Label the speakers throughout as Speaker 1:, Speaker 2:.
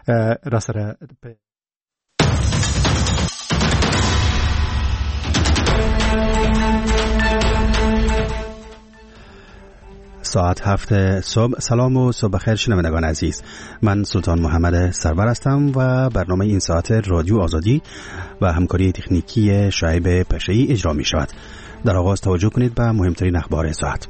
Speaker 1: راسره ساعت 7 صبح. سلام و صبح بخیر شنوندگان عزیز، من سلطان محمد سرور هستم و برنامه این ساعت رادیو آزادی و همکاری تکنیکی شعیب پشه‌ای اجرا می شود. در آغاز توجه کنید به مهمترین اخبار ساعت.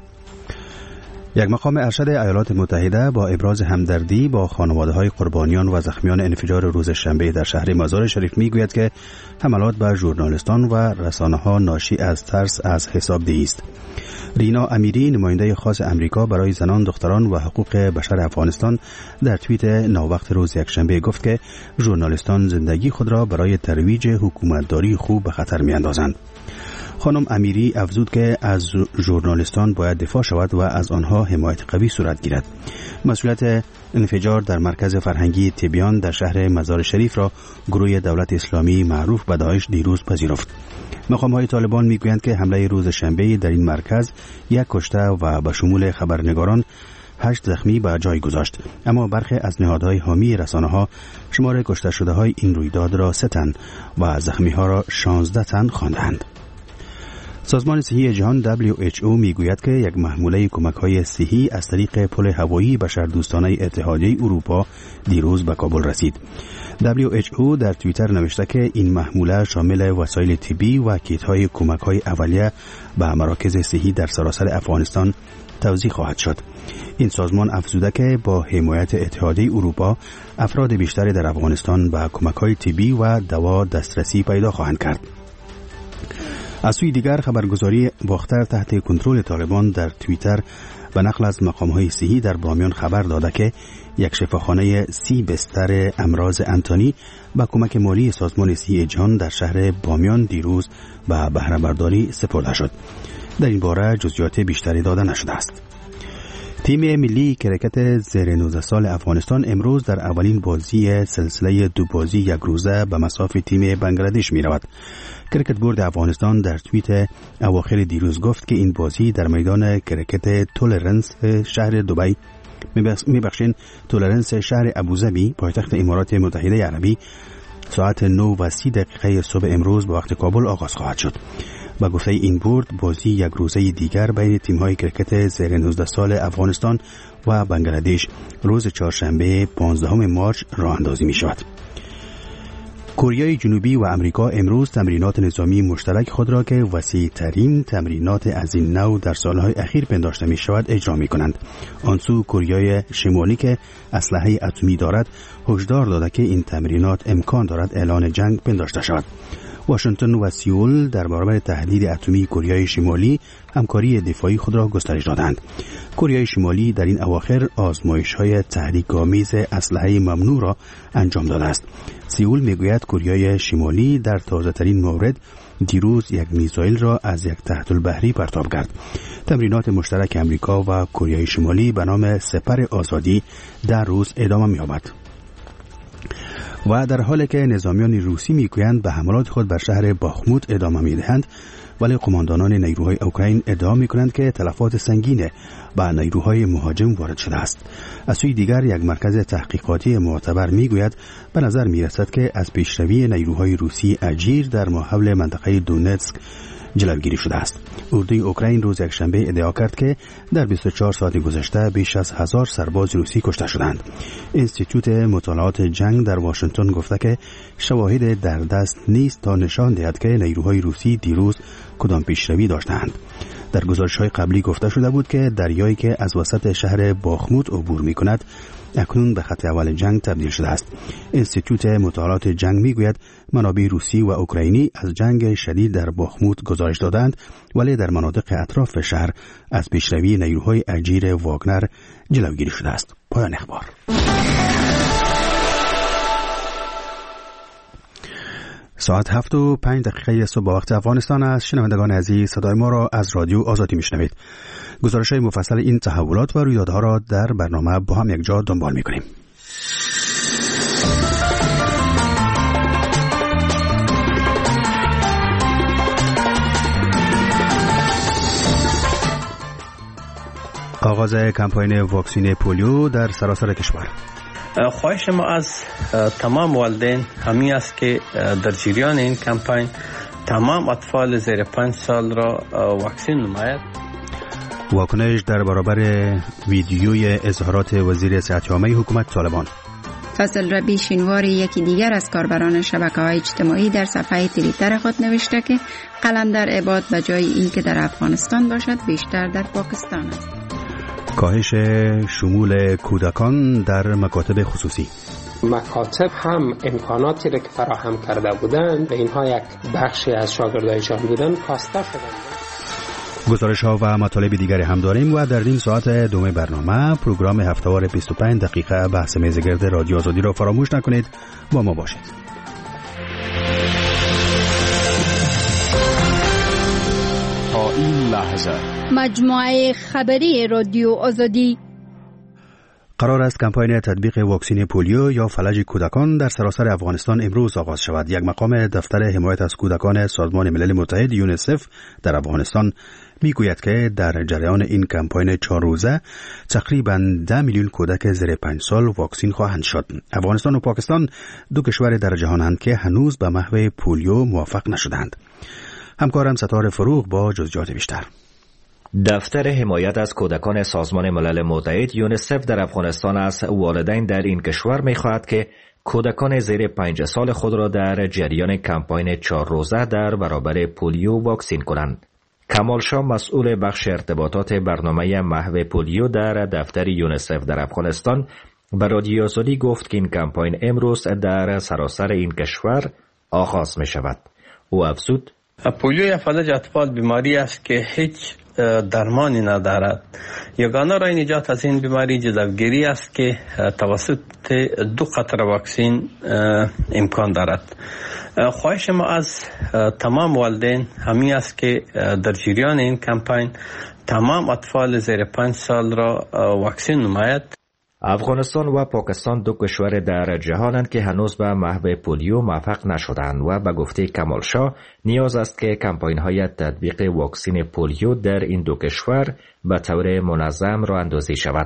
Speaker 1: یک مقام ارشد ایالات متحده با ابراز همدردی با خانواده‌های قربانیان و زخمیان انفجار روز شنبه در شهر مزار شریف میگوید که حملات بر ژورنالیستان و رسانه‌ها ناشی از ترس از حسابدهی است. رینا امیری، نماینده خاص امریکا برای زنان، دختران و حقوق بشر افغانستان، در توییت ناوقت روز یکشنبه گفت که ژورنالیستان زندگی خود را برای ترویج حکومتداری خوب به خطر می‌اندازند. خانم امیری افزود که از ژورنالیستان باید دفاع شود و از آنها حمایت قوی صورت گیرد. مسئولیت انفجار در مرکز فرهنگی تبیان در شهر مزار شریف را گروه دولت اسلامی معروف به داعش دیروز پذیرفت. مقام‌های طالبان میگویند که حمله روز شنبه در این مرکز یک کشته و به شمول خبرنگاران 8 زخمی به جای گذاشت، اما برخی از نهادهای حامی رسانه‌ها شمار کشته شده‌های این رویداد را 3 تن و زخمی‌ها را 16 تن خواندند. سازمان صحی جهان WHO میگوید که یک محموله کمک‌های صحی از طریق پل هوایی بشردوستانه اتحادیه اروپا دیروز به کابل رسید. WHO در توییتر نوشته که این محموله شامل وسایل طبی و کیت‌های کمک‌های اولیه به مراکز صحی در سراسر افغانستان توزیع خواهد شد. این سازمان افزوده که با حمایت اتحادیه اروپا افراد بیشتری در افغانستان به کمک‌های طبی و دوا دسترسی پیدا خواهند کرد. از سوی دیگر خبرگزاری باختر تحت کنترل طالبان در توییتر به نقل از مقام‌های صحی در بامیان خبر داده که یک شفاخانه 30 بستر امراض انتانی با کمک مالی سازمان صحی جهان در شهر بامیان دیروز به بهره برداری سپرده شد. در این باره جزئیات بیشتری داده نشده است. تیم ملی کرکت زیر 19 سال افغانستان امروز در اولین بازی سلسله 2 بازی یک روزه به مصاف تیم بنگلادش می رود. کرکت بورد افغانستان در توییت اواخر دیروز گفت که این بازی در میدان کرکت تولرنس شهر دبی تولرنس شهر ابوظبی پایتخت امارات متحده عربی ساعت 9:30 صبح امروز به وقت کابل آغاز خواهد شد. با گفته این بورد بازی یک روزه دیگر بین تیم‌های کرکت زیر 19 سال افغانستان و بنگلادش روز چهارشنبه 15 مارس راه اندازی می شود. کره جنوبی و امریکا امروز تمرینات نظامی مشترک خود را که وسیع‌ترین تمرینات از این نوع در سالهای اخیر پنداشته می شود اجرا می کنند. آنسو کره شمالی که اسلحه اتمی دارد هشدار داده که این تمرینات امکان دارد اعلان جنگ پنداشته شود. واشنگتن و سئول در برابر تهدید اتمی کره شمالی همکاری دفاعی خود را گسترش دادند. کره شمالی در این اواخر آزمایش‌های تحریک‌آمیز اسلحه ممنوع را انجام داده است. سئول میگوید کره شمالی در تازه‌ترین مورد دیروز یک میزایل را از یک تحت البحری پرتاب کرد. تمرینات مشترک امریکا و کره شمالی به نام سپر آزادی در روز ادامه می‌یابد. و در حالی که نظامیان روسی میگویند به حملات خود بر شهر باخموت ادامه میدهند، ولی قماندانان نیروهای اوکراین ادعا میکنند که تلفات سنگین به نیروهای مهاجم وارد شده است. از سوی دیگر یک مرکز تحقیقاتی معتبر میگوید به نظر میرسد که از پیشروی نیروهای روسی اجیر در ماحول منطقه دونتسک جلوگیری شده است. اردوی اوکراین روز یکشنبه ادعا کرد که در 24 ساعت گذشته بیش از 1000 سرباز روسی کشته شدند. انستیتوت مطالعات جنگ در واشنگتن گفته که شواهد در دست نیست تا نشان دهد که نیروهای روسی دیروز کدام پیشروی داشتند. در گزارش‌های قبلی گفته شده بود که دریایی که از وسط شهر باخموت عبور می‌کند اکنون به خط اول جنگ تبدیل شده است. انستیتوت مطالعات جنگ میگوید منابع روسی و اوکراینی از جنگ شدید در باخموت گزارش دادند، ولی در مناطق اطراف شهر از پیشروی نیروهای اجیر واگنر جلوگیری شده است. پایان اخبار. ساعت 7:05 صبح وقت افغانستان است. شنوندگان عزیز، صدای ما را از رادیو آزادی میشنوید. گزارش‌های مفصل این تحولات و رویدادها را در برنامه با هم یک جا دنبال می‌کنیم. آغاز کمپاین واکسین پولیو در سراسر کشور.
Speaker 2: خواهش ما از تمام والدین همین است که در جریان این کمپین تمام اطفال زیر 5 سال را واکسین نماید.
Speaker 1: واکنش در برابر ویدیوی اظهارات وزیر صحت عامه حکومت طالبان.
Speaker 3: فاصل ربی شینواری یکی دیگر از کاربران شبکه‌های اجتماعی در صفحه توییتر خود نوشته که قلندر عباد به جای اینکه در افغانستان باشد بیشتر در پاکستان است.
Speaker 1: کاهش شمول کودکان در مکاتب خصوصی.
Speaker 4: مکاتب هم امکاناتی را که فراهم کرده بودند و اینها یک بخشی از شاگردایشان بودند کاسته شدند.
Speaker 1: گزارش ها و مطالب دیگری هم داریم و در نیم ساعت دوم برنامه پروگرام هفتهوار 25 دقیقه بحث میزگرد رادیو آزادی را فراموش نکنید، با ما باشید.
Speaker 5: تا این لحظه
Speaker 6: مجموعه خبری رادیو آزادی.
Speaker 1: قرار است کمپاین تطبیق واکسن پولیو یا فلج کودکان در سراسر افغانستان امروز آغاز شود. یک مقام دفتر حمایت از کودکان سازمان ملل متحد یونیسف در افغانستان میگوید که در جریان این کمپاین 4 روزه تقریباً 10 میلیون کودک زیر 5 سال واکسین خواهند شد. افغانستان و پاکستان دو کشور در جهانند که هنوز به محو پولیو موفق نشدند. همکارم ستاره فروغ با جزئیات بیشتر.
Speaker 7: دفتر حمایت از کودکان سازمان ملل متحد یونیسف در افغانستان از والدین در این کشور می‌خواهد که کودکان زیر 5 سال خود را در جریان کمپاین 4 روزه در برابر پولیو واکسین کنند. کمال شاه مسئول بخش ارتباطات برنامه محو پولیو در دفتر یونیسف در افغانستان به رادیو آزادی گفت که این کمپاین امروز در سراسر این کشور آغاز می‌شود. او افزود:
Speaker 2: پولیو یا فلج اطفال بیماری است که هیچ درمانی ندارد. یگانه راه نجات از این بیماری جذبگیری است که توسط 2 قطره واکسین امکان دارد. خواهش ما از تمام والدین همین است که در جریان این کمپین تمام اطفال زیر 5 سال را واکسین نماید.
Speaker 7: افغانستان و پاکستان دو کشور در جهانند که هنوز به محو پولیو موفق نشدند و به گفته کمال شاه نیاز است که کمپاین‌های تطبیق واکسن پولیو در این دو کشور به طور منظم راه اندازی شود.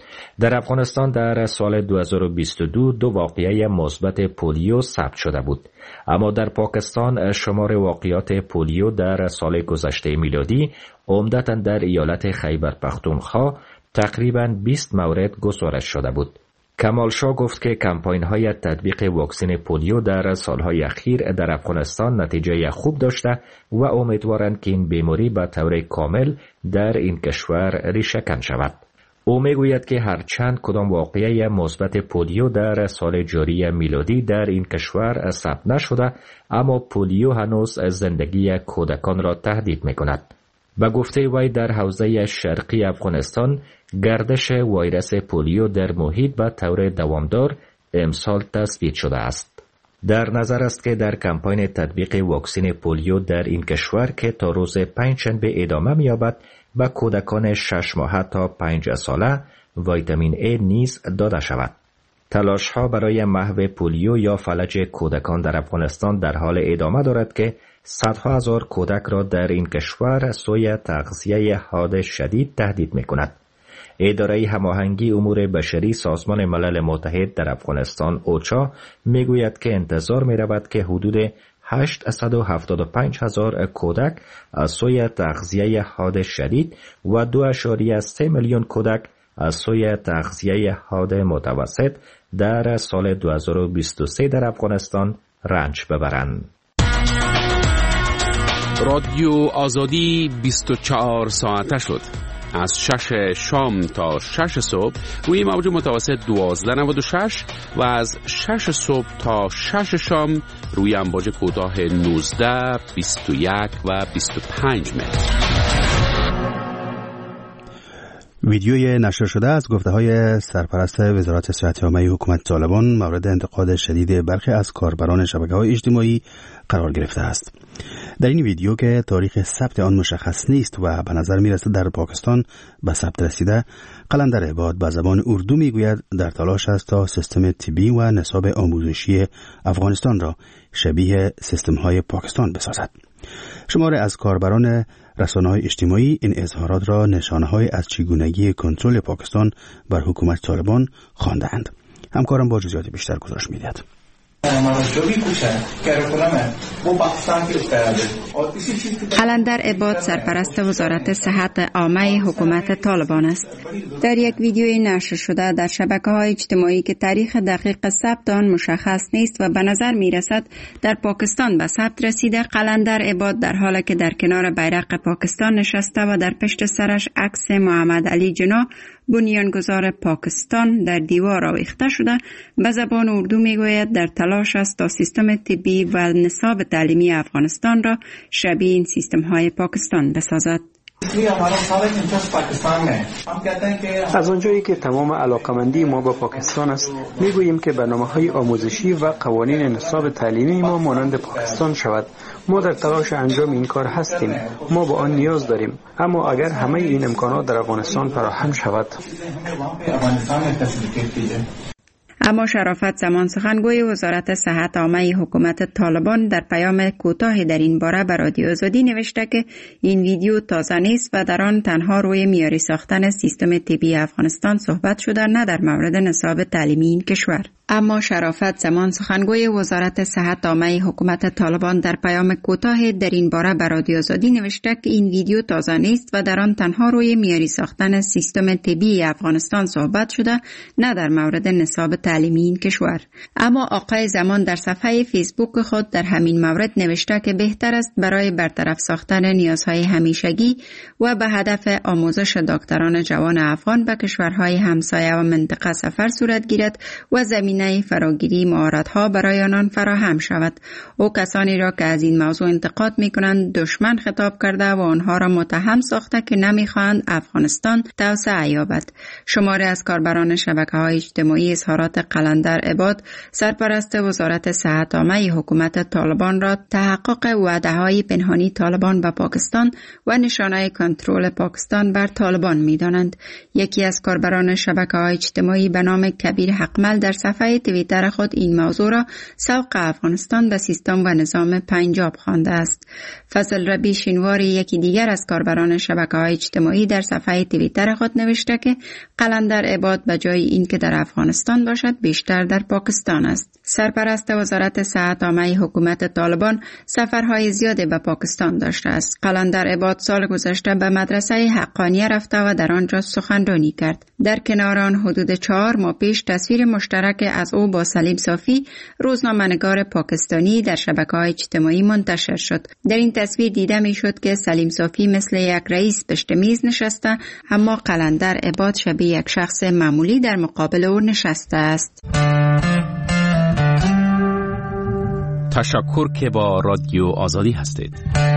Speaker 7: در افغانستان در سال 2022 2 واقعه مثبت پولیو ثبت شده بود، اما در پاکستان شمار واقعات پولیو در سال گذشته میلادی عمدتاً در ایالت خیبر پختونخوا تقریباً 20 مورد گزارش شده بود. کمال شاه گفت که کمپاین‌های تطبیق واکسن پولیو در سالهای اخیر در افغانستان نتیجه خوب داشته و امیدوارند که این بیماری به طور کامل در این کشور ریشه‌کن شود. او میگوید که هرچند کدام واقعه مثبت پولیو در سال جاری میلادی در این کشور ثبت نشده، اما پولیو هنوز زندگی کودکان را تهدید می‌کند. به گفته وی در حوزه شرقی افغانستان گردش ویروس پولیو در محیط به طور دوامدار امسال تثبیت شده است. در نظر است که در کمپاین تطبیق واکسن پولیو در این کشور که تا روز پنجشنبه ادامه می‌یابد به کودکان 6 ماهه تا 5 ساله ویتامین A نیز داده شود. تلاش‌ها برای محو پولیو یا فلج کودکان در افغانستان در حال ادامه دارد که صدها هزار کودک را در این کشور سوی تغذیه حاد شدید تهدید می‌کند. اداره هماهنگی امور بشری سازمان ملل متحد در افغانستان اوچا میگوید که انتظار می‌رود که حدود 875,000 کودک از سوی تغذیه حاد شدید و 2.3 میلیون کودک از سوی تغذیه حاد متوسط در سال 2023 در افغانستان رنج ببرند.
Speaker 5: رادیو آزادی 24 ساعته شد. از 6 شام تا 6 صبح روی موج متوسط 1296 و از 6 صبح تا 6 شام روی امواج کوتاه 19، 21 و 25 متر.
Speaker 1: ویدیوی نشر شده از گفته‌های سرپرست وزارت صحت عامه حکومت طالبان مورد انتقاد شدید برخی از کاربران شبکه‌های اجتماعی قرار گرفته است. در این ویدیو که تاریخ ثبت آن مشخص نیست و به نظر می‌رسد در پاکستان به ثبت رسیده، قلندر عباد به زبان اردو میگوید در تلاش است تا سیستم طبی و نصاب آموزشی افغانستان را شبیه سیستم‌های پاکستان بسازد. شماری از کاربران رسانه‌های اجتماعی این اظهارات را نشانه‌های از چگونگی کنترل پاکستان بر حکومت طالبان خواندند. همکارم با جزئیات بیشتر گزارش می‌دهد.
Speaker 3: قلندر عباد سرپرست وزارت صحت عامه حکومت طالبان است. در یک ویدیوی نشر شده در شبکه‌های اجتماعی که تاریخ دقیق ثبت آن مشخص نیست و به نظر می‌رسد در پاکستان به ثبت رسیده، قلندر عباد در حالی که در کنار بیرق پاکستان نشسته و در پشت سرش عکس محمد علی جناح بنیانگذار پاکستان در دیوار آویخته شده به زبان اردو میگوید در تلاش است تا سیستم طبی و نصاب تعلیمی افغانستان را شبیه این سیستم های پاکستان بسازد.
Speaker 8: از آنجایی که تمام علاقمندی ما با پاکستان است، میگوییم که برنامه‌های آموزشی و قوانین نصاب تعلیمی ما مانند پاکستان شود. ما در تلاش انجام این کار هستیم. ما به آن نیاز داریم. اما اگر همه این امکانات در افغانستان فراهم شود.
Speaker 3: اما شرافت زمان سخنگوی وزارت صحت عامه حکومت طالبان در پیام کوتاه در این باره به رادیو آزادی نوشته که این ویدیو تازه نیست و در آن تنها روی معیاری ساختن سیستم طبی افغانستان صحبت شده، نه در مورد نصاب تعلیمی این کشور. اما شرافت زمان سخنگوی وزارت صحت عامه حکومت طالبان در پیام کوتاه در این باره به رادیو آزادی نوشته که این ویدیو تازه نیست و در آن تنها روی معیاری ساختن سیستم طبی افغانستان صحبت شده، نه در مورد نصاب تعلیمی این کشور. اما آقای زمان در صفحه فیسبوک خود در همین مورد نوشته که بهتر است برای برطرف ساختن نیازهای همیشگی و به هدف آموزش دکتران جوان افغان به کشورهای همسایه و منطقه سفر صورت گیرد و زمینه فراگیری مهارت‌ها برای آنان فراهم شود. او کسانی را که از این موضوع انتقاد می‌کنند دشمن خطاب کرده و آنها را متهم ساخته که نمی‌خواهند افغانستان توسعه یابد. شماری از کاربران شبکه‌های اجتماعی اظهارات قلندر عباد سرپرست وزارت صحت عامه حکومت طالبان را تحقق وعده‌های پنهانی طالبان به پاکستان و نشانه کنترل پاکستان بر طالبان می‌دانند. یکی از کاربران شبکه‌های اجتماعی به نام کبیر حقمل در صفحه توییتر خود این موضوع را سوق افغانستان به سیستم و نظام پنجاب خوانده است. فضل ربی شینواری یکی دیگر از کاربران شبکه‌های اجتماعی در صفحه توییتر خود نوشته که قلندر عباد به جای این که در افغانستان باشد بیشتر در پاکستان است. سرپرست وزارت صحت عامه حکومت طالبان سفرهای زیادی به پاکستان داشته است. قلندر عباد سال گذشته به مدرسه حقانیه رفته و در آنجا سخنرانی کرد. در کنار آن حدود 4 ماه پیش تصویر مشترک از او با سلیم صافی روزنامه‌نگار پاکستانی در شبکه‌های اجتماعی منتشر شد. در این تصویر دیده می‌شد که سلیم صافی مثل یک رئیس پشت میز نشسته، اما قلندر عباد شبیه یک شخص معمولی در مقابل او نشسته است.
Speaker 5: تشکر که با رادیو آزادی هستید.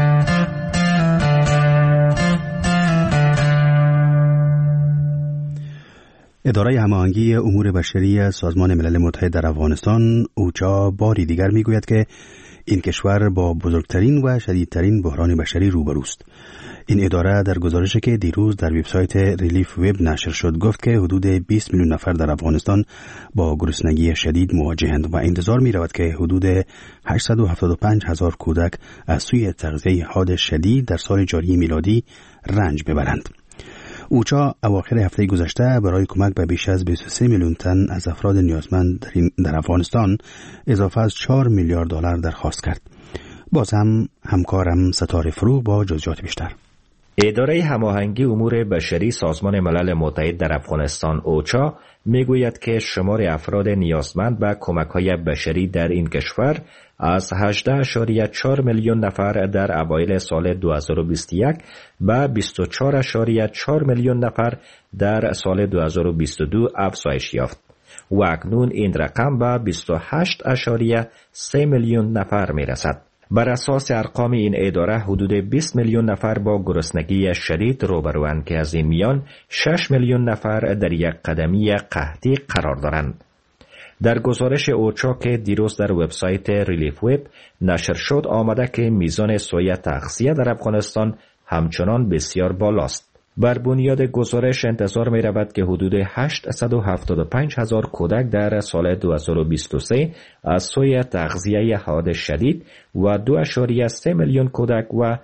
Speaker 1: اداره هماهنگی امور بشری سازمان ملل متحد در افغانستان اوچا باری دیگر میگوید که این کشور با بزرگترین و شدیدترین بحران بشری روبروست. این اداره در گزارشی که دیروز در وبسایت ریلیف وب نشر شد گفت که حدود 20 میلیون نفر در افغانستان با گرسنگی شدید مواجهند و انتظار می رود که حدود 875,000 کودک از سوی تغذیه حاد شدید در سال جاری میلادی رنج ببرند. اوچا اواخر هفته گذشته برای کمک به بیش از 23 میلیون تن از افراد نیازمند در افغانستان اضافه از 4 میلیارد دلار درخواست کرد. باز هم همکارم ستاره فروغ با جزئیات بیشتر.
Speaker 7: اداره هماهنگی امور بشری سازمان ملل متحد در افغانستان اوچا میگوید که شمار افراد نیازمند به کمک‌های بشری در این کشور از 18.4 میلیون نفر در اوایل سال 2021 به 24.4 میلیون نفر در سال 2022 افزایش یافت و اکنون این رقم به 28.3 میلیون نفر میرسد. بر اساس ارقام این اداره حدود 20 میلیون نفر با گرسنگی شدید روبروند که از این میان 6 میلیون نفر در یک قدمی قحطی قرار دارند. در گزارش اوچا که دیروز در وبسایت ریلیف وب نشر شد آمده که میزان سوء تغذیه در افغانستان همچنان بسیار بالاست. بر بنیاد گزارش انتظار می رود که حدود 875,000 کودک در سال 2023 از سوی تغذیه حاد شدید و 2.3 میلیون کودک و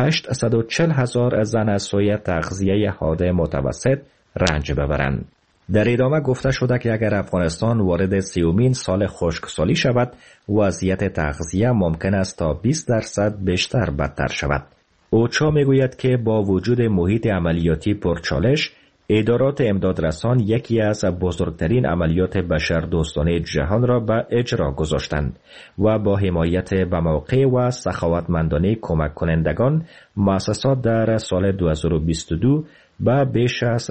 Speaker 7: 840,000 زن از سوی تغذیه حاد متوسط رنج ببرند. در ادامه گفته شده که اگر افغانستان وارد 30مین سال خشکسالی شود، وضعیت تغذیه ممکن است تا 20% بیشتر بدتر شود. اوچا میگوید که با وجود محیط عملیاتی پرچالش، ادارات امدادرسان یکی از بزرگترین عملیات بشردوستانه جهان را به اجرا گذاشتند و با حمایت به موقع و سخاوتمندانه کمک کنندگان، مؤسسات در سال 2022 به بیش از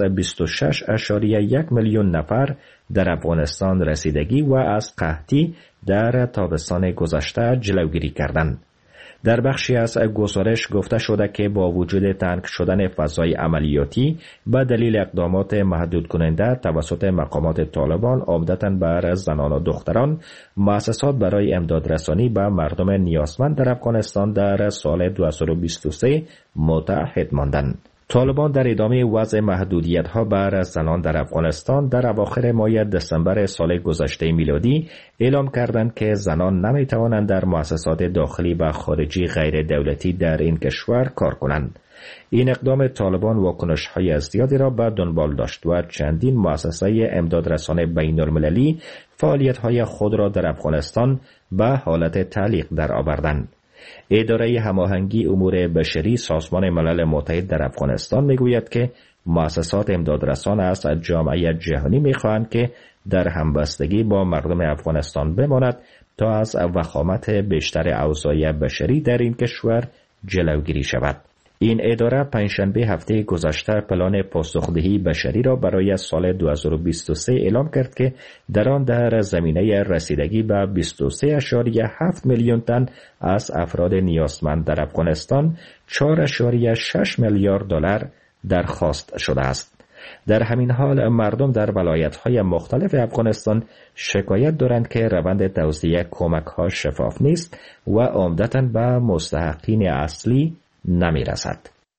Speaker 7: 26.1 میلیون نفر در افغانستان رسیدگی و از قحطی در تابستان گذشته جلوگیری کردند. در بخشی از گزارش گفته شده که با وجود تنگ شدن فضای عملیاتی به دلیل اقدامات محدود کننده توسط مقامات طالبان عمدتاً بر زنان و دختران، مؤسسات برای امدادرسانی به مردم نیازمند در افغانستان در سال 2023 متعهد ماندند. طالبان در ادامه وضع محدودیت‌ها بر زنان در افغانستان در اواخر ماه دسامبر سال گذشته میلادی اعلام کردند که زنان نمی‌توانند در مؤسسات داخلی و خارجی غیر دولتی در این کشور کار کنند. این اقدام طالبان واکنش‌های زیادی را به دنبال داشت و چندین مؤسسه امدادرسانی بین‌المللی فعالیت‌های خود را در افغانستان به حالت تعلیق درآوردند. اداره هماهنگی امور بشری سازمان ملل متحد در افغانستان میگوید که مؤسسات امدادرسان از جامعه جهانی میخواهند که در همبستگی با مردم افغانستان بماند تا از وخامت بیشتر اوضاع بشری در این کشور جلوگیری شود. این اداره پنجشنبه هفته گذشته پلان پاسخدهی بشری را برای سال 2023 اعلام کرد که در آن در زمینه رسیدگی به 23.7 میلیون تن از افراد نیازمند در افغانستان 4.6 میلیارد دلار درخواست شده است. در همین حال مردم در ولایت‌های مختلف افغانستان شکایت دارند که روند توزیع کمک‌ها شفاف نیست و عمدتاً به مستحقین اصلی نمی رسد.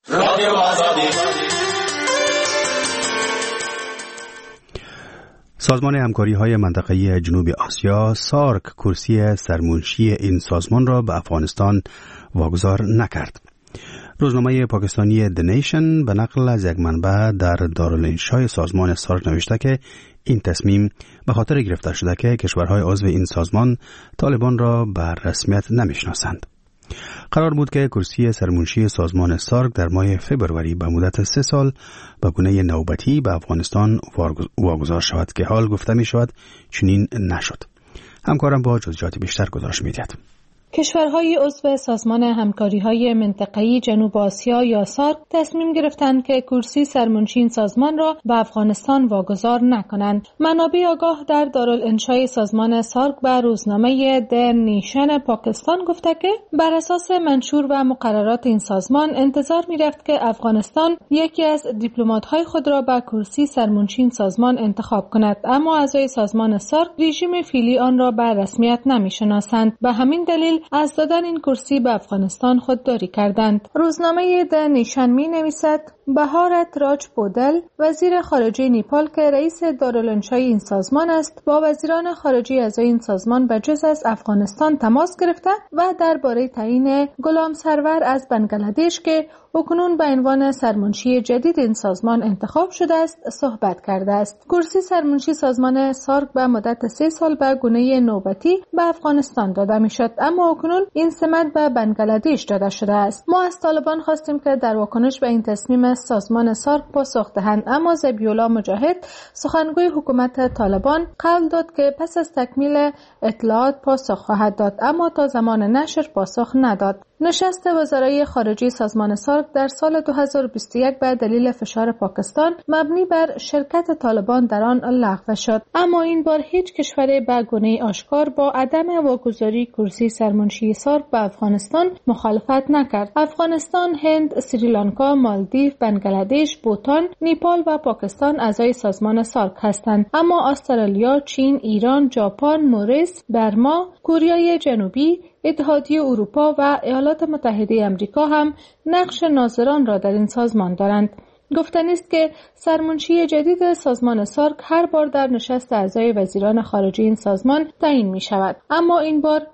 Speaker 1: سازمان همکاری های منطقه‌ای جنوب آسیا سارک کرسی سرمنشی این سازمان را به افغانستان واگذار نکرد. روزنامه پاکستانی The Nation به نقل از یک منبع در دارالانشای سازمان سارک نوشته که این تصمیم به خاطر گرفته شده که کشورهای عضو این سازمان طالبان را به رسمیت نمیشناسند. قرار بود که کرسی سرمنشی سازمان سارک در ماه فبروری به مدت 3 سال به گونه نوبتی به افغانستان واگذار شود که حال گفته می شود چنین نشد. همکارم با جزئیات بیشتر گزارش می‌دهد.
Speaker 9: کشورهای عضو سازمان همکاری‌های منطقه‌ای جنوب آسیا یا سارک تصمیم گرفتند که کرسی سرمنشی این سازمان را به افغانستان واگذار نکنند. منابع آگاه در دارالانشای سازمان سارک به روزنامه د نیشن پاکستان گفته که بر اساس منشور و مقررات این سازمان انتظار می‌رفت که افغانستان یکی از دیپلمات‌های خود را به کرسی سرمنشی این سازمان انتخاب کند، اما اعضای سازمان سارک رژیم فعلی آن را به رسمیت نمی‌شناسند. به همین دلیل از دادن این کرسی به افغانستان خودداری کردند. روزنامه د نیشن می نویسد بهارت راج پودل وزیر خارجه نیپال که رئیس دارالانشای این سازمان است با وزیران خارجه اعضای این سازمان به جز از افغانستان تماس گرفته و درباره تعیین غلام سرور از بنگلادش که اکنون به عنوان سرمنشی جدید این سازمان انتخاب شده است صحبت کرده است. کرسی سرمنشی سازمان سارک به مدت 3 سال به گونه نوبتی به افغانستان داده میشد، اما اکنون این سمت به بنگلادش داده شده است. ما از طالبان خواستیم که در واکنش به این تصمیم سازمان سارک پاسخ دهند، اما ذبیح‌الله مجاهد سخنگوی حکومت طالبان قول داد که پس از تکمیل اطلاعات پاسخ خواهد داد، اما تا زمان نشر پاسخ نداد. نشست وزرای خارجه سازمان سارک در سال 2021 به دلیل فشار پاکستان مبنی بر شرکت طالبان در آن لغو شد، اما این بار هیچ کشور به گونه آشکار با عدم واگذاری کرسی سرمنشی سارک به افغانستان مخالفت نکرد. افغانستان، هند، سریلانکا، مالدیو، بنگلادش، بوتان، نیپال و پاکستان اعضای سازمان سارک هستند، اما استرالیا، چین، ایران، ژاپن، موریس، برما، کره جنوبی، اتحادیه اروپا و ایالات متحده آمریکا هم نقش ناظران را در این سازمان دارند. گفتنی است که سرمنشی جدید سازمان سارک هر بار در نشست اعضای وزیران خارجه این سازمان تعیین می شود، اما این بار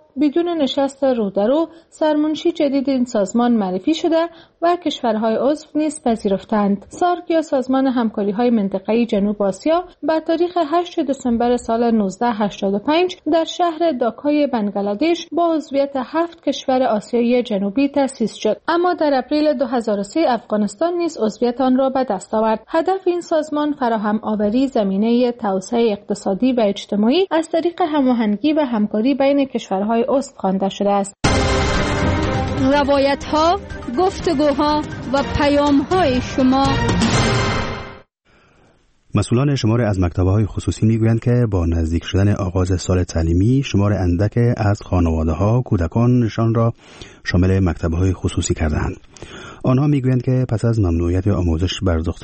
Speaker 9: بدون نشست رو در رو سرمنشی جدید این سازمان معرفی شده و کشورهای عضو نیز پذیرفتند. سارک یا سازمان همکاری‌های منطقه‌ای جنوب آسیا با تاریخ 8 دسامبر سال 1985 در شهر داکای بنگلادش با عضویت 7 کشور آسیای جنوبی تأسیس شد، اما در اپریل 2003 افغانستان نیز عضویت آن را به دست آورد. هدف این سازمان فراهم آوری زمینه توسعه اقتصادی و اجتماعی از طریق هماهنگی و همکاری بین کشورهای عضو خوانده شده است.
Speaker 6: روایت‌ها، گفتگوها و پیام‌های شما.
Speaker 1: مسئولان شمار از مکتب‌های خصوصی میگویند که با نزدیک شدن آغاز سال تعلیمی شمار اندک از خانواده‌ها کودکانشان را شامل مکتب‌های خصوصی کرده‌اند. آنها میگویند که پس از ممنوعیت آموزش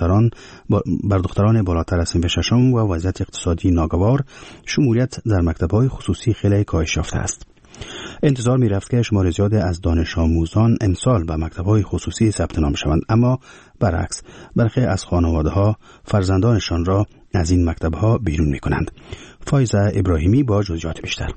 Speaker 1: بر دختران بالاتر از صنف ششم و وضعیت اقتصادی ناگوار، شمولیت در مکتب‌های خصوصی خیلی کاهش یافته است. انتظار می‌رفت که شمار زیادی از دانش آموزان امسال به مکتب‌های خصوصی ثبت نام شوند، اما برعکس برخی از خانواده‌ها فرزندانشان را از این مکتب‌ها بیرون می‌کنند. فایزه ابراهیمی با جزئیات بیشتر.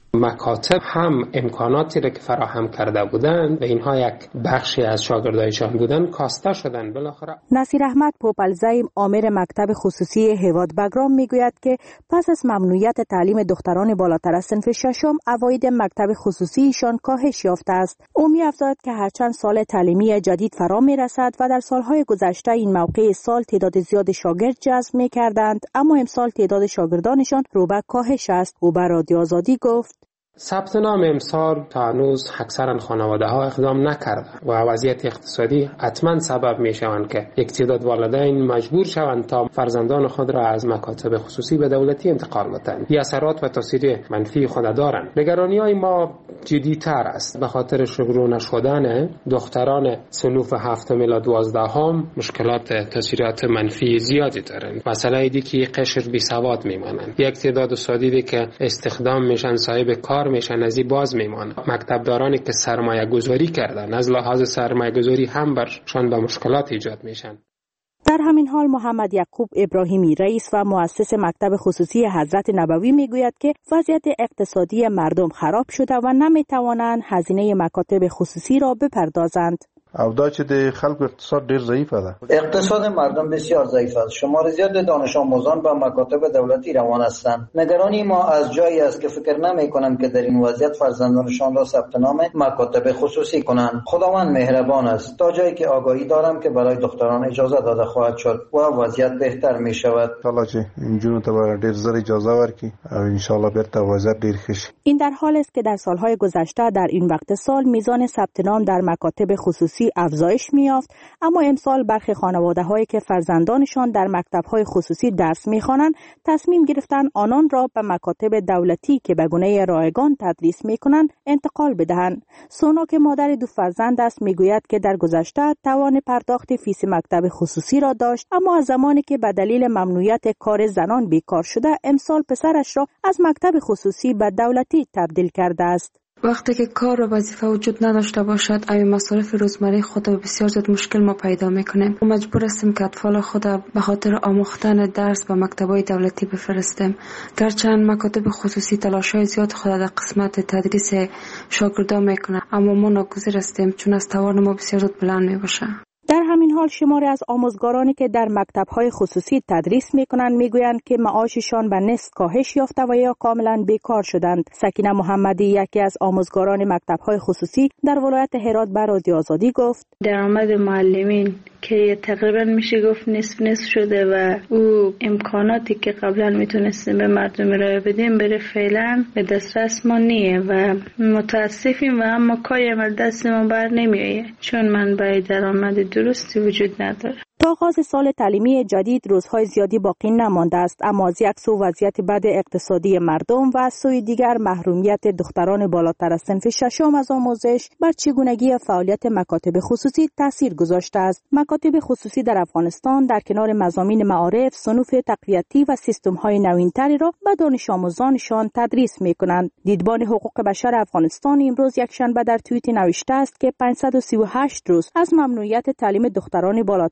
Speaker 4: مکاتب هم امکاناتی را که فراهم کرده بودند و اینها یک بخشی از شاگردایشان بودند کاسته شدند. بالاخره
Speaker 10: نصیر احمد پوپلزی آمر مکتب خصوصی هیواد بگرام میگوید که پس از ممنوعیت تعلیم دختران بالاتر از صنف ششم عواید مکتب خصوصیشان کاهش یافته است. او می‌افزاید که هرچند سال تعلیمی جدید فرا می‌رسد و در سالهای گذشته این موقع سال تعداد زیاد شاگرد جذب می‌کردند، اما امسال تعداد شاگردانشان رو به کاهش است. او به رادیو آزادی گفت:
Speaker 4: ثبت نام امسال تا هنوز اکثرا خانواده ها اقدام نکردند و وضعیت اقتصادی حتما سبب می شوند که یک تعداد والدین مجبور شوند تا فرزندان خود را از مکاتب خصوصی به دولتی انتقال بدهند. این اثرات و تاثیر منفی خود دارند. نگرانی های ما جدی‌تر است به خاطر شروع نشدن دختران صنوف 7 الی 12 مشکلات تاثیرات منفی زیادی دارند. مسئله دیگه که قشر بی سواد میمانند. یک تعداد سادی که استخدام میشن صاحب کار میشن از این باز میمانه. مکتبدارانی که سرمایه گذاری کردن از لحاظ سرمایه گذاری هم برشان به مشکلات ایجاد میشن.
Speaker 10: در همین حال محمد یعقوب ابراهیمی رئیس و مؤسس مکتب خصوصی حضرت نبوی میگوید که وضعیت اقتصادی مردم خراب شده و نمیتوانند هزینه مکاتب خصوصی را بپردازند.
Speaker 11: او دا چې د خلکو اقتصاد ډیر ضعیف ده.
Speaker 12: اقتصاد مردم بسیار ضعیف است. شمار زیاد دانش آموزان به مکاتب دولتی روان هستند. نگرانی ما از جایی است که فکر نمی‌کنم که در این وضعیت فرزندانشان را ثبت نام مکاتب خصوصی کنند. خداوند مهربان است. تا جایی که آگاهی دارم که برای دختران اجازه داده خواهد شد و وضعیت بهتر می شود.
Speaker 11: ان شاء الله چې اینجونو ته ډیر زر اجازه ورکړي او ان شاء الله بهتر وضعیت ډیر ښه شي.
Speaker 10: این در حال است که در سالهای گذشته در این وقت سال میزان ثبت نام در مکاتب خصوصی افزایش می‌یافت، اما امسال برخی خانواده‌هایی که فرزندانشان در مکتب‌های خصوصی درس می‌خوانند تصمیم گرفتند آنان را به مکاتب دولتی که به گونه رایگان تدریس می‌کنند انتقال بدهند. سونا که مادر دو فرزند است میگوید که در گذشته توان پرداخت فیس مکتب خصوصی را داشت، اما از زمانی که به دلیل ممنوعیت کار زنان بیکار شده امسال پسرش را از مکتب خصوصی به دولتی تبدیل کرده است.
Speaker 13: وقتی که کار و وظیفه وجود نداشته باشد اوی مصارف روزمره خود و بسیار زیاد مشکل ما پیدا میکنیم و مجبور هستیم که اطفال خود به خاطر آموختن درس به مکتب‌های دولتی بفرستیم. گرچند مکاتب خصوصی تلاش‌های زیاد خود در قسمت تدریس شاگردان میکنه، اما ما ناگزیر هستیم چون از توان ما بسیار زیاد بلند میباشه.
Speaker 10: در همین حال شماری از آموزگارانی که در مکتب‌های خصوصی تدریس می‌کنند می‌گویند که معاششان به نصف کاهش یافته و یا کاملا بیکار شدند. سکینه محمدی یکی از آموزگاران مکتب‌های خصوصی در ولایت هرات به رادیو آزادی گفت:
Speaker 14: درآمد معلمین که تقریبا میشه گفت نصف شده و او امکاناتی که قبلا میتونستیم به مردم ارائه بدیم بره فعلا به دسترس ما نیه و متاسفیم و اما کاری عمل دست ما بر نمیایه چون منبع درآمد درستی وجود نداره.
Speaker 10: تا آغاز سال تعلیمی جدید روزهای زیادی باقی نمانده است، اما از یک سو وضعیت بد اقتصادی مردم و از سوی دیگر محرومیت دختران بالاتر از صنف ششم از آموزش بر چگونگی فعالیت مکاتب خصوصی تاثیر گذاشته است. مکاتب خصوصی در افغانستان در کنار مضامین معارف، صنوف تقویتی و سیستم‌های نوین‌تری را به دانش آموزانشان تدریس می‌کنند. دیدبان حقوق بشر افغانستان امروز یکشنبه در توییت نوشته است که 538 روز از ممنوعیت تعلیم دختران بالاتر از صنف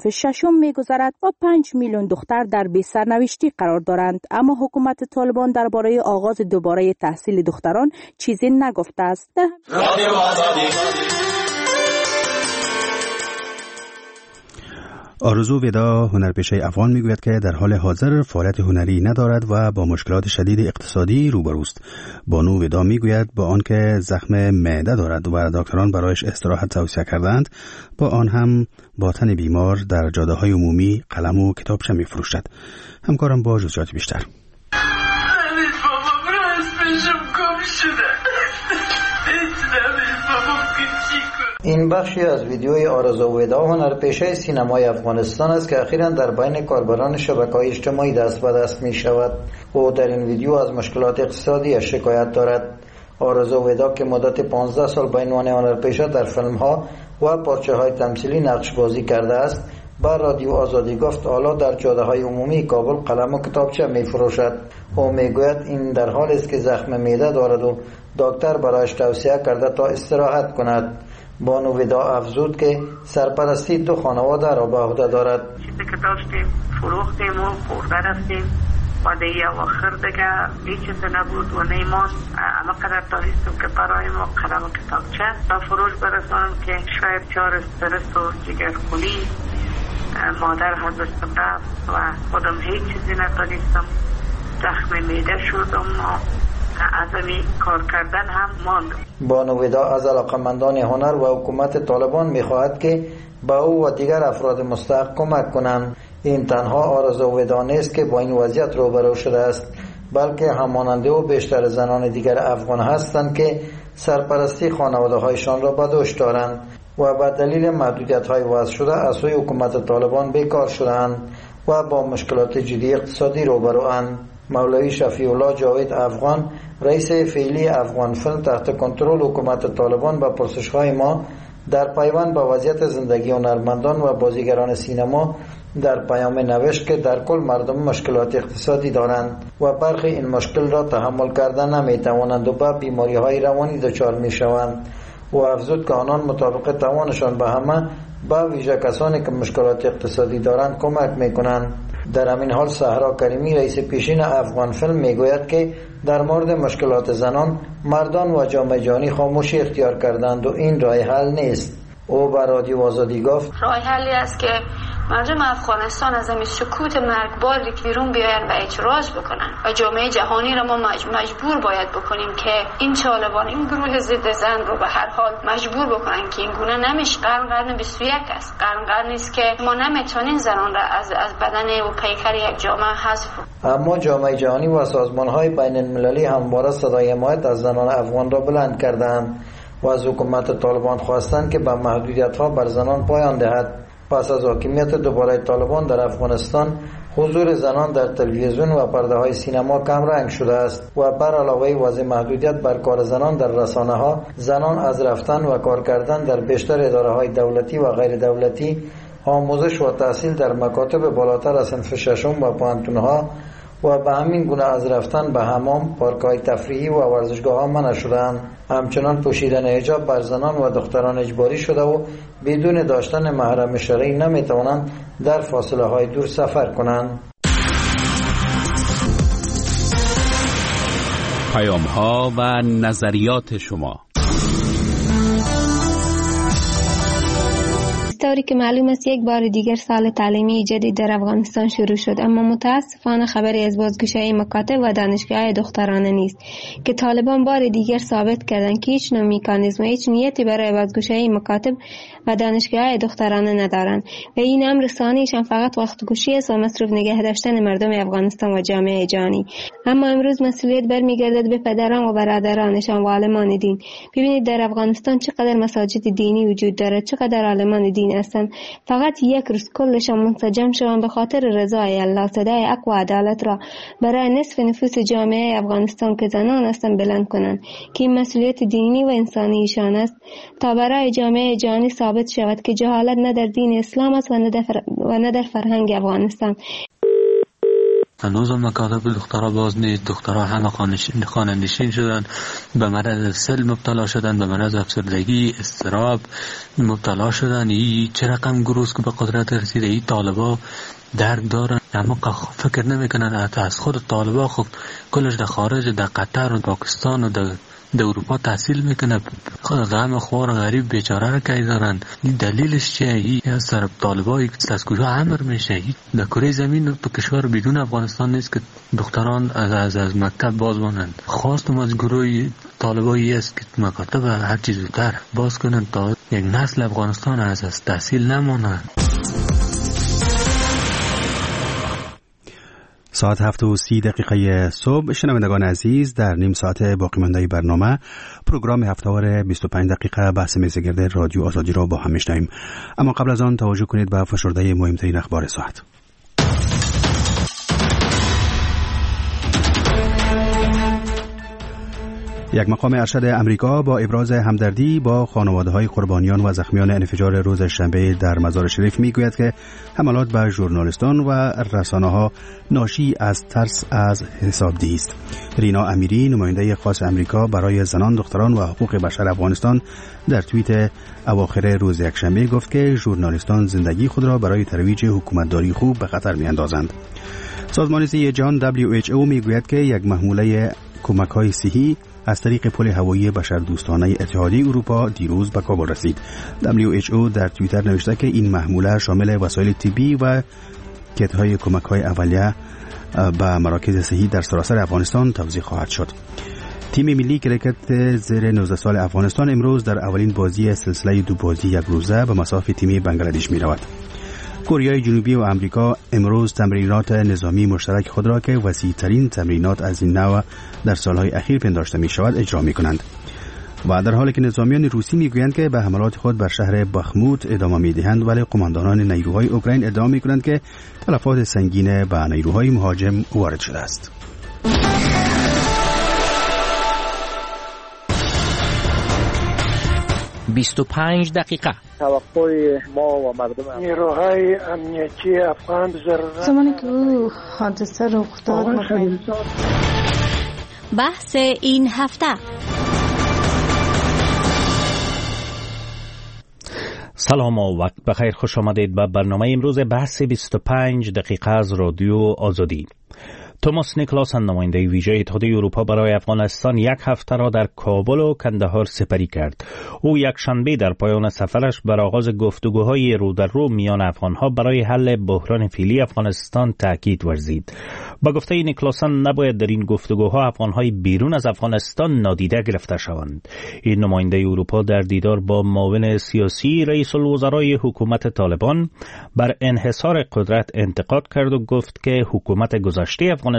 Speaker 10: صنف ششم می‌گذرد و 5 میلیون دختر در بی‌سرنوشتی قرار دارند. اما حکومت طالبان درباره آغاز دوباره تحصیل دختران چیزی نگفته است.
Speaker 1: آرزو ودا هنرپیشه افغان میگوید که در حال حاضر فعالیت هنری ندارد و با مشکلات شدید اقتصادی روبروست. بانو ودا میگوید با آنکه زخم معده دارد و دکتران برایش استراحت توصیه کردند، با آن هم با تن بیمار در جاده‌های عمومی قلم و کتابچه میفروشد. همکارم با جزئیات بیشتر.
Speaker 12: این بخشی از ویدیوی آرزو ودا هنرپیشه سینمای افغانستان است که اخیراً در بین کاربران شبکه‌های اجتماعی دست به دست می شود. او در این ویدیو از مشکلات اقتصادی شکایت دارد. آرزو ودا که مدت 15 سال به عنوان هنرپیشه در فیلم‌ها و پارچه‌های تمثیلی نقش بازی کرده است، با رادیو آزادی گفت حالا در جاده‌های عمومی کابل قلم و کتابچه می‌فروشد. او میگوید این در حالی است که زخم معده دارد و دکتر برایش توصیه کرده تا استراحت کند. بانو ودا افزود که سرپرستی 2 خانواده را به عهده دارد.
Speaker 15: چیزی که داشتیم فروختیم و خورده رفتیم و دیگه آخر دیگه هیچ چیزی نبود و نیمان. اما قدر داریستم که برای ما قلم و کتابچه تا فروش برسانم که شاید 4 استرس و جگرخونی مادر حضرتم رفت و خودم هیچ چیزی نداریستم. زخم معده شدم و عدمی کار کردن هم ماند.
Speaker 12: بانو ودا از علاقمندان هنر و حکومت طالبان می‌خواهد که با او و دیگر افراد مستحق کمک کنند. این تنها آرزو ودا نیست که با این وضعیت روبرو شده است، بلکه همانند او بیشتر زنان دیگر افغان هستند که سرپرستی خانواده‌هایشان را به دوش دارند و به دلیل محدودیت‌های وضع شده از سوی حکومت طالبان بیکار شده‌اند و با مشکلات جدی اقتصادی روبروند. مولوی شفیع الله جاوید افغان، رئیس فعلی افغان فیلم تحت کنترل حکومت طالبان، با پرسش‌های ما در پیوند با وضعیت زندگی هنرمندان و بازیگران سینما در پیام نوشت که در کل مردم مشکلات اقتصادی دارند و برخی این مشکل را تحمل کردن نمی‌توانند و به بیماری‌های روانی دچار می‌شوند. و افزود که آنان مطابق توانشان به همه به ویژه کسانی که مشکلات اقتصادی دارند کمک می‌کنند. در همین حال صحرا کریمی، رئیس پیشین افغان فیلم، میگوید که در مورد مشکلات زنان مردان و جامعه جهانی خاموشی اختیار کردند و این راه حل نیست. او به رادیو آزادی گفت
Speaker 16: راه حلی است که مردم افغانستان از این سکوت مرگباری که بیرون بیاین و اعتراض بکنن و جامعه جهانی را ما مجبور باید بکنیم که این طالبان، این گروه ضد زن رو به هر حال مجبور بکنن که این گونه نمیشه. قرن 21 است. قرن است که ما نمیتونیم زنان را از بدن و پیکر یک جامعه حذف کنیم.
Speaker 12: اما جامعه جهانی و سازمان‌های بین المللی همواره صدای حمایت از زنان افغان را بلند کردند و از حکومت طالبان خواستند که به محدودیت‌ها بر زنان پایان دهد. پس از حاکمیت دوباره طالبان در افغانستان، حضور زنان در تلویزیون و پرده‌های سینما کم رنگ شده است و بر علاوه وضع محدودیت بر کار زنان در رسانه‌ها، زنان از رفتن و کار کردن در بیشتر اداره‌های دولتی و غیر دولتی، آموزش و تحصیل در مکاتب بالاتر از صنف ششم و پانتون‌ها و به همین گونه از رفتن به حمام، پارک‌های تفریحی و ورزشگاه‌ها منع شده‌اند. همچنان پوشیدن حجاب بر زنان و دختران اجباری شده و بدون داشتن محرم شرعی نمی‌توانند در فاصله‌های دور سفر کنند.
Speaker 5: پیام‌ها و نظریات شما.
Speaker 17: طوری که معلوم است یک بار دیگر سال تعلیمی جدید در افغانستان شروع شد، اما متاسفانه خبری از بازگشایی مکاتب و دانشگاه‌های دخترانه نیست که طالبان بار دیگر ثابت کردند که هیچ نوع مکانیزم و هیچ نیتی برای بازگشایی مکاتب و دانشگاه‌های دخترانه ندارند و این امر ثانیشان فقط وقت کشی است و مصروف نگه داشتن مردم افغانستان و جامعه جهانی. اما امروز مسئولیت برمیگردد به پدران و برادرانشان و عالمان دین. ببینید در افغانستان چقدر مساجد دینی وجود دارد، چقدر عالمان دین هستند. فقط یک روز کلشان منسجم شوند به خاطر رضای الله، صدای حق و عدالت را برای نصف نفوس جامعه افغانستان که زنان هستند بلند کنند که این مسئولیت دینی و انسانی ایشان است تا برای جامعه جهانی ثابت شود که جهالت نه در دین اسلام است و نه در فرهنگ افغانستان.
Speaker 18: هنوز مکاتب دخترها باز نیست. دخترها همه خانه نشین شدن، به مرض سل مبتلا شدن، به مرض افسردگی، اضطراب مبتلا شدن. این چه رقم گروه که به قدرت رسیده، این طالبا درک دارن، اما فکر نمیکنن از خود طالبا خب کلش در خارج، در قطر و پاکستان و در اروپا تحصیل میکنه. غم خوار غریب بیچاره را که دارن. این دلیلش چیه؟ این از طرف طالبایی از کجا امر میشه؟ در کره زمین تو کشور بدون افغانستان نیست که دختران از مکتب باز مانند. خواستم از گروه طالبایی است که مکاتب هر چیز زودتر باز کنند تا یک نسل افغانستان از تحصیل نمانند.
Speaker 1: ساعت 7:30 صبح شنوندگان عزیز، در نیم ساعت باقی مانده برنامه پروگرام هفته‌وار 25 دقیقه بحث میزگرد رادیو آزادی را با هم میشنویم. اما قبل از آن توجه کنید به فشرده مهمترین اخبار ساعت. یک مقام ارشد امریکا با ابراز همدردی با خانواده‌های قربانیان و زخمیان انفجار روز شنبه در مزار شریف میگوید که حملات بر ژورنالیستان و رسانه‌ها ناشی از ترس از حسابدهی است. رینا امیری، نماینده خاص امریکا برای زنان، دختران و حقوق بشر افغانستان، در توییت اواخر روز یکشنبه گفت که ژورنالیستان زندگی خود را برای ترویج حکومتداری خوب به خطر می‌اندازند. سازمان صحی جهان WHO میگوید که یک محموله کمک‌های صحی از طریق پل هوایی بشردوستانه اتحادیه اروپا دیروز به کابل رسید. WHO در توییتر نوشته که این محموله شامل وسایل طبی و کیت‌های کمک‌های اولیه به مراکز صحی در سراسر افغانستان توزیع خواهد شد. تیم ملی کرکت زیر 19 سال افغانستان امروز در اولین بازی سلسله دو بازی یک روزه به مصاف تیم بنگلادش می‌رود. کره جنوبی و آمریکا امروز تمرینات نظامی مشترک خود را که وسیع‌ترین تمرینات از این نوع در سالهای اخیر پنداشته می‌شود اجرا می‌کنند. و در حالی که نظامیان روسی می‌گویند که به حملات خود بر شهر بخموت ادامه می‌دهند، ولی قماندانان نیروهای اوکراین ادعا می‌کنند که تلفات سنگین به نیروهای مهاجم وارد شده است.
Speaker 19: 25 دقیقه.
Speaker 20: توقع ما و مردم
Speaker 21: نیروهای امنیتی افغان
Speaker 22: زمانی که حادثه رخ داد
Speaker 19: بحث این هفته. سلام و وقت بخیر، خوش آمدید به برنامه امروز بحث 25 دقیقه از رادیو آزادی. توماس نیکلاسن، نماینده ویژه اتحادیه اروپا برای افغانستان، یک هفته را در کابل و کندهار سپری کرد. او یک شنبه در پایان سفرش بر آغاز گفتگوهای رو در رو میان افغانها برای حل بحران فعلی افغانستان تاکید ورزید. با گفته نیکلاسن نباید در این گفتگوها افغانهای بیرون از افغانستان نادیده گرفته شوند. این نماینده اروپا در دیدار با معاون سیاسی رئیس الوزرای حکومت طالبان بر انحصار قدرت انتقاد کرد و گفت که حکومت گذشته افغانستان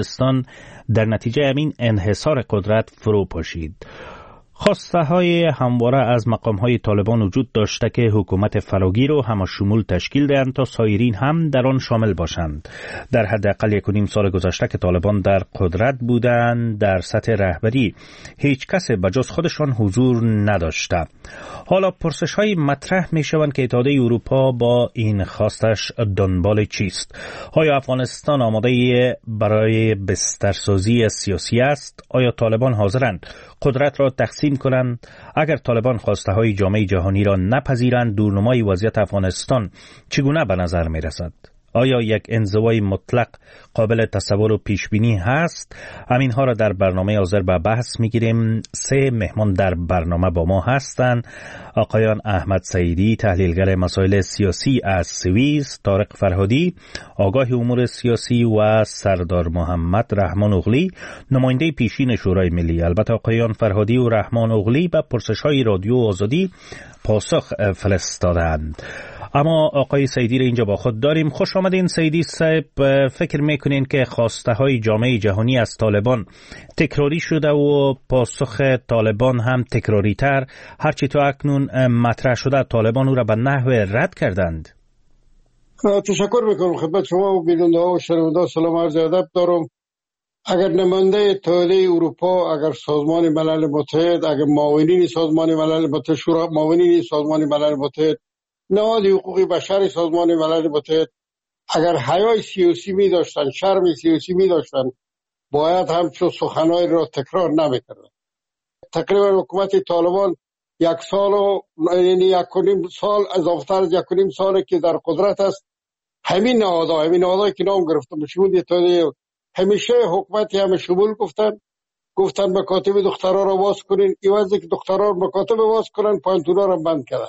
Speaker 19: در نتیجه همین انحصار قدرت فرو پاشید. خواسته های همواره از مقام های طالبان وجود داشته که حکومت فراگیر و همشمول تشکیل دهند تا سایرین هم در آن شامل باشند. در حداقل 1.5 سال گذشته که طالبان در قدرت بودند، در سطح رهبری هیچ کس بجز خودشان حضور نداشته. حالا پرسش های مطرح می شوند که اتحادیه اروپا با این خواستش دنبال چیست؟ آیا افغانستان آماده برای بسترسازی سیاسی است؟ آیا طالبان حاضرند قدرت را تقسیم کنند؟ اگر طالبان خواسته های جامعه جهانی را نپذیرند، دورنمای وضعیت افغانستان چگونه به نظر می رسد؟ آیا یک انزوای مطلق قابل تصور و پیش بینی هست؟ همینها را در برنامه حاضر به بحث میگیریم. 3 مهمان در برنامه با ما هستند: آقایان احمد سعیدی، تحلیلگر مسائل سیاسی از سوئیس، طارق فرهادی، آگاه امور سیاسی، و سردار محمد رحمان اغلی، نماینده پیشین شورای ملی. البته آقایان فرهادی و رحمان اغلی به پرسش‌های رادیو آزادی پاسخ فرستادند. اما آقای سعیدی را اینجا با خود داریم. خوش آمدین سعیدی صاحب. فکر میکنین که خواسته های جامعه جهانی از طالبان تکراری شده و پاسخ طالبان هم تکراری تر؟ هرچی تا اکنون مطرح شده طالبان او را به نحو رد کردند.
Speaker 21: تشکر میکنم خدمت شما و بیننده ها و شنونده ها. سلام عرض ادب دارم. اگر نماینده اتحادیه اروپا، اگر سازمان ملل متحد، اگر معاونین سازمان ملل متحد، معاونین سازمان ملل متحد، نهاد حقوق بشر سازمان ملل متحد اگر حیای سیاسی می داشتن، شرم سیاسی می داشتن، باید همچون سخنهای را تکرار نمی کردن. تقریبا حکومت طالبان 1 سال و یعنی 1.5 سال اضافه از 1.5 ساله که در قدرت است، همین نهادهایی که نام گرفتم شمول همیشه حکومتی همه شمول گفتن مکاتب دخترها را باز کنین، ایوازی که دخترها مکاتب باز کنن پانتونا را بند کردن.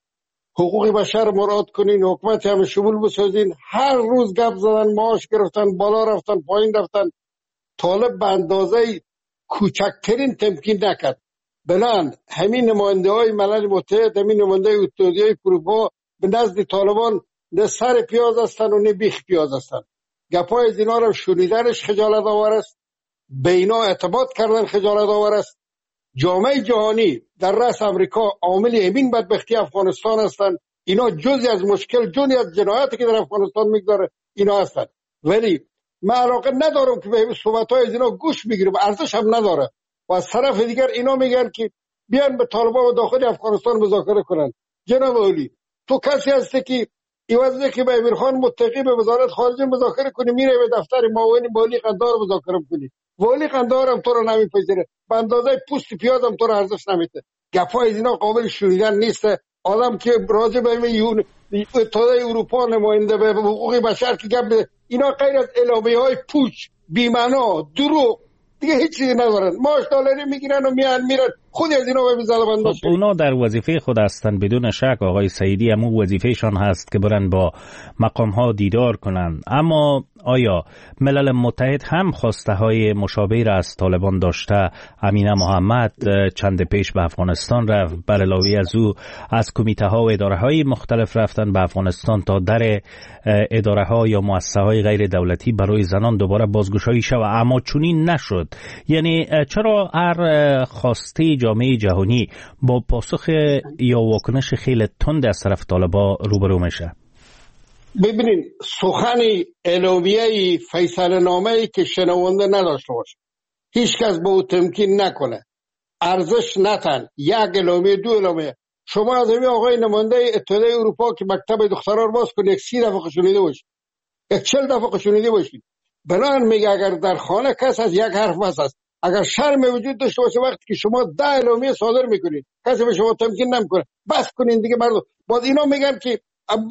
Speaker 21: حقوق بشر مراد کنین، حکومت همه شمول بسازین. هر روز گپ زدن، معاش گرفتن، بالا رفتن، پایین رفتن. طالب به اندازه کوچکترین تمکین نکرد. بلند همین نماینده های ملل متحد، همین نماینده اتحادیه اروپا به نزد طالبان نه سر پیاز هستن و نه بیخ پیاز هستن. گپای از اینا رو شنیدنش خجالت آور است، به اینا اعتماد کردن خجالت آور است. جامعه جهانی در رأس امریکا عامل همین بدبختی افغانستان هستن. اینا جزئی از مشکل، جزئی از جنایاتی که در افغانستان میگذاره اینا هستن. ولی من علاقه ندارم که به صحبت‌های از اینا گوش بگیرم، ارزش هم نداره. و از طرف دیگر اینا میگن که بیان به طالبان و داخل افغانستان مذاکره کنن. جناب اولی، تو کسی هستی که ایوازی که به امیرخان متقی به وزارت خارجه مذاکره کنی، میره به دفتر معاون والی قندهار مذاکره کنی. والی قندهار هم تو رو نمیپذیره، به اندازه پوست پیاز هم تو رو ارزش نمیده. گپای از اینا قابل شنیدن نیست. آدم که راجع به اتحادیه اروپا نماینده به حقوق بشر که گپ اینا غیر از اعلامیه‌های پوچ، بی‌معنا، دروغ، دیگه هیچ چیزی ندارن. ماش دلاری میگیرن و میرن خود از اینا بمیزده بنداز.
Speaker 19: اونا در وظیفه خود هستن بدون شک. آقای سعیدی همون وظیفهشان هست که برن با مقام ها دیدار کنن. اما آیا ملل متحد هم خواسته های مشابه را از طالبان داشته؟ امینه محمد چند پیش به افغانستان رفت، بر علاوه از او از کمیته ها و اداره های مختلف رفتن به افغانستان تا در اداره ها یا مؤسسه های غیر دولتی برای زنان دوباره بازگشایی شود، اما چنین نشد. یعنی چرا هر خواسته جامعه جهانی با پاسخ یا واکنش خیلی تند از طرف طالبان روبرو میشه؟
Speaker 21: ببینین، سخن اعلامیه فیصله نامه‌ای که شنونده نداشته باشه، هیچ کس به او تمکین نکنه، ارزش نتن، یک اعلامیه، 2 اعلامیه. شما از همین آقای نماینده اتحادیه اروپا که مکتب دخترها رو باز کنید 30 دفعه شنیده باشید، 40 دفعه شنیده باشید. بنان میگه اگر در خانه کس از یک حرف بس است، اگر شرم وجود داشته باشه وقتی که شما 10 اعلامیه صادر میکنید کسی به شما تمکین نمیکنه، بس کنین دیگه مردم. باز اینا میگن که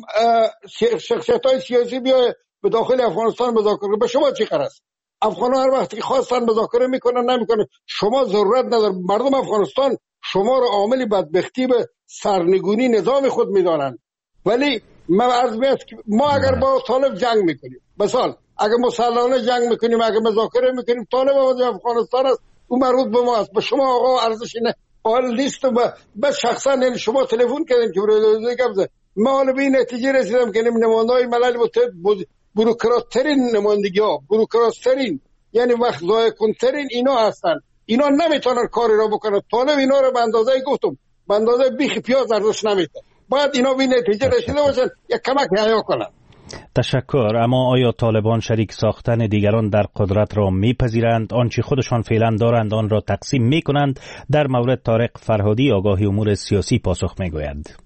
Speaker 21: شخصیت‌های سیاسی بیای به داخل افغانستان مذاکره. به شما چی قرار است؟ افغان‌ها هر وقتی خواستن مذاکره میکنن نمیکنن. شما ضرورت نداره. مردم افغانستان شما رو عامل بدبختی به سرنگونی نظام خود میدانن. ولی من عرض می‌کنم که ما اگر با طالب جنگ میکنیم، مثلا اگر مسلحانه جنگ میکنیم، اگر مذاکره میکنیم، طالب از افغانستان است، اون مربوط به ما است. به شما آقا ارزش اینه حال نیست. به شخصا یعنی شما تلفن کردین که برای گفت ما حالا به این نتیجه رسیدم که نماینده‌های ملل متحد بوروکرات‌ترین نمایندگی‌ها، بوروکرات‌ترین یعنی وقت ضایع کن‌ترین اینا هستن. اینا نمیتونن کاری را بکنن. طالب اینا رو به اندازه گفتم، به اندازه بیخ پیاز ارزش نمیده. باید اینا به نتیجه رسیده باشن یک کمک حیا کنن.
Speaker 19: تشکر. اما آیا طالبان شریک ساختن دیگران در قدرت را میپذیرند؟ آنچه خودشان فعلا دارند آن را تقسیم میکنند؟ در مورد طارق فرهادی آگاهی امور سیاسی پاسخ میگوید.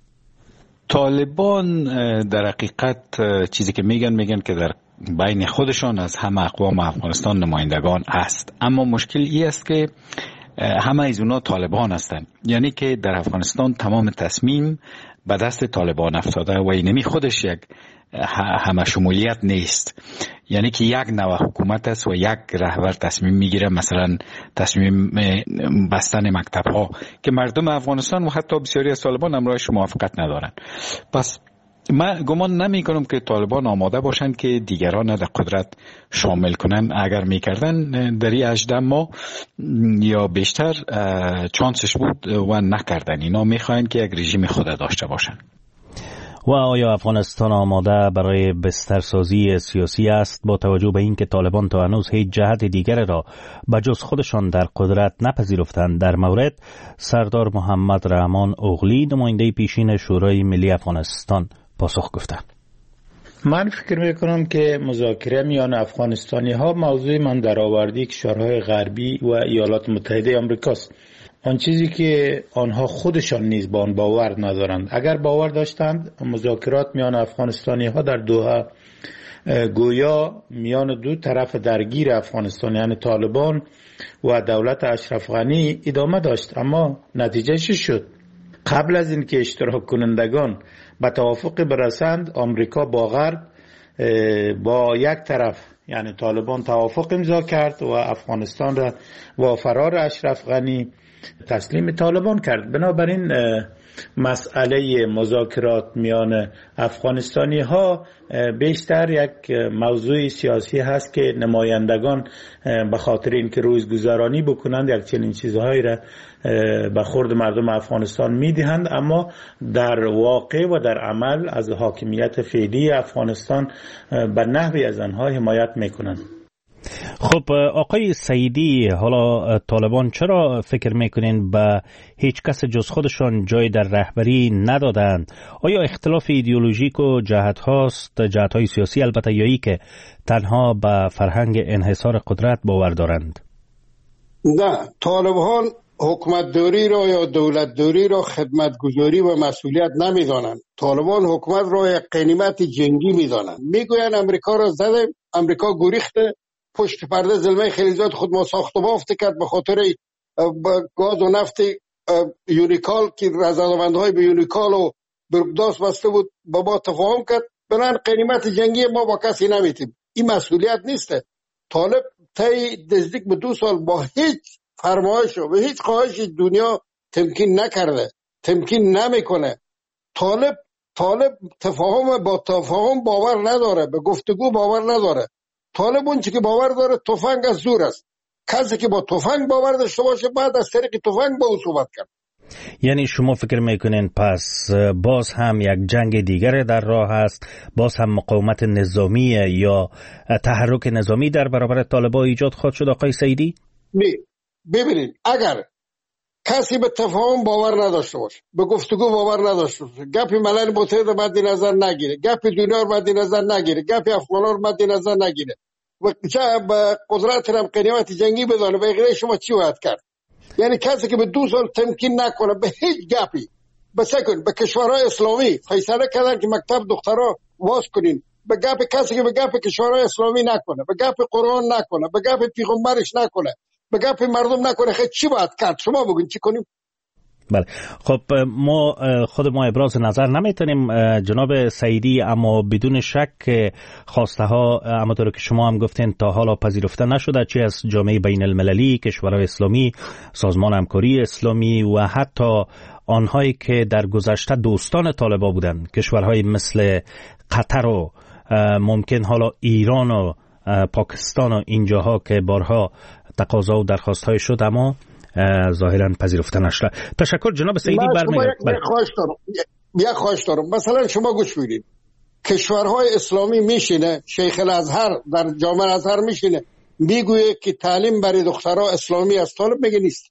Speaker 2: طالبان در حقیقت چیزی که میگن که در بین خودشان از همه اقوام افغانستان نمایندگان است، اما مشکل این است که همه از اونا طالبان هستند. یعنی که در افغانستان تمام تصمیم به دست طالبان افتاده و اینمی خودش یک همه شمولیت نیست. یعنی که یک نوع حکومت است و یک رهبر تصمیم میگیره، مثلا تصمیم بستن مکتب ها که مردم افغانستان و حتی بسیاری از طالبان امرایش موافقت ندارن. پس من گمان نمی کنم که طالبان آماده باشند که دیگران در قدرت شامل کنن. اگر میکردن در این 18 ماه یا بیشتر چانسش بود و نکردن. اینا میخواین که یک رژیم خود داشته باشن.
Speaker 19: و آیا افغانستان آماده برای بسترسازی سیاسی است با توجه به اینکه طالبان تا هنوز هیچ جهت دیگر را بجز خودشان در قدرت نپذیرفتند؟ در مورد سردار محمد رحمان اوغلی نماینده پیشین شورای ملی افغانستان پاسخ گفتند.
Speaker 8: من فکر میکنم که مذاکره میان افغانستانی ها موضوع من درآوردی کشورهای غربی و ایالات متحده آمریکاست. آن چیزی که آنها خودشان نیز با آن باور ندارند. اگر باور داشتند مذاکرات میان افغانستانی ها در دوحه گویا میان دو طرف درگیر افغانستان یعنی طالبان و دولت اشرف غنی ادامه داشت، اما نتیجه چی شد؟ قبل از اینکه اشتراک کنندگان به توافق برسند، آمریکا با غرب با یک طرف یعنی طالبان توافق امضا کرد و افغانستان را با فرار اشرف غنی تسلیم طالبان کرد. بنابراین مسئله مذاکرات میان افغانستانی ها بیشتر یک موضوع سیاسی هست که نمایندگان به خاطر اینکه روزگذرانی بکنند یک چنین چیزهایی را به خورد مردم افغانستان میدهند، اما در واقع و در عمل از حاکمیت فعلی افغانستان به نحوی از آنها حمایت میکنند.
Speaker 19: خب آقای سعیدی، حالا طالبان چرا فکر میکنین به هیچ کس جز خودشان جای در رهبری ندادند؟ آیا اختلاف ایدئولوژیک و جهت‌های سیاسی البته یایی که تنها به فرهنگ انحصار قدرت باور دارند؟
Speaker 21: نه، طالبان حکومتداری را یا دولتداری را خدمتگزاری و مسئولیت نمیدانند. طالبان حکومت را یک قنیمت جنگی میدانند. میگویند امریکا را زده، امریکا گریخته، پشت پرده زلمه خلیزات خود ما ساخت و بافت کرد به خاطر گاز و نفت یونیکال که رضامندهای به یونیکال و برگداس بسته بود با ما تفاهم کرد. بنابراین قنیمت جنگی ما با کسی نمیتیم. این مسئولیت نیسته. طالب طی نزدیک به 2 سال با هیچ فرمایش و هیچ خواهش دنیا تمکین نکرده، تمکین نمیکنه. طالب با تفاهم باور نداره، به گفتگو باور نداره. طالب اون چی که باور داره تفنگ از زور است. کسی که با تفنگ باور داشته باشه بعد از طریق تفنگ با او صحبت کرد.
Speaker 19: یعنی شما فکر میکنین پس باز هم یک جنگ دیگر در راه است، باز هم مقاومت نظامی یا تحرک نظامی در برابر طالبان ایجاد خواهد شد آقای سعیدی؟
Speaker 21: ببینید، اگر کسی به تفاهم باور نداشته باشه، به گفتگو باور نداشته باشه، گپ ملل متحد مد نظر نگیره، گپ دنیا رو مد نظر نگیره، گپ افغانان رو مد نظر نگیره و چه به قدرت هم قنیمت جنگی بدانه، به غیر شما چی باید کرد؟ یعنی کسی که به 2 سال تمکین نکنه به هیچ گپی به کشورهای اسلامی فیصله کردن که مکتب دخترها واس کنین، به گپ کسی که به گپ کشورهای اسلامی نکنه، به گپ قرآن نکنه، به گپ پیغمبرش نکنه، به گپ مردم نکنه، خیلی چی باید کرد؟ شما بگین چی کنیم؟
Speaker 19: بله، خب خود ما ابراز نظر نمیتونیم جناب سعیدی، اما بدون شک خواسته ها همونطور که شما هم گفتین تا حالا پذیرفته نشده، چه از جامعه بین المللی، کشورهای اسلامی، سازمان همکاری اسلامی و حتی آنهایی که در گذشته دوستان طالبان بودند، کشورهای مثل قطر و ممکن حالا ایران و پاکستان و اینجاها که بارها تقاضا و درخواست های شد اما ظاهرا پذیرفته نشده. تشکر جناب سعیدی.
Speaker 21: یک خواهش دارم. مثلا شما گوش بدید، کشورهای اسلامی میشینه، شیخ الازهر در جامعه الازهر میشینه میگویه که تعلیم برای دخترها اسلامی است، طالب میگه نیست.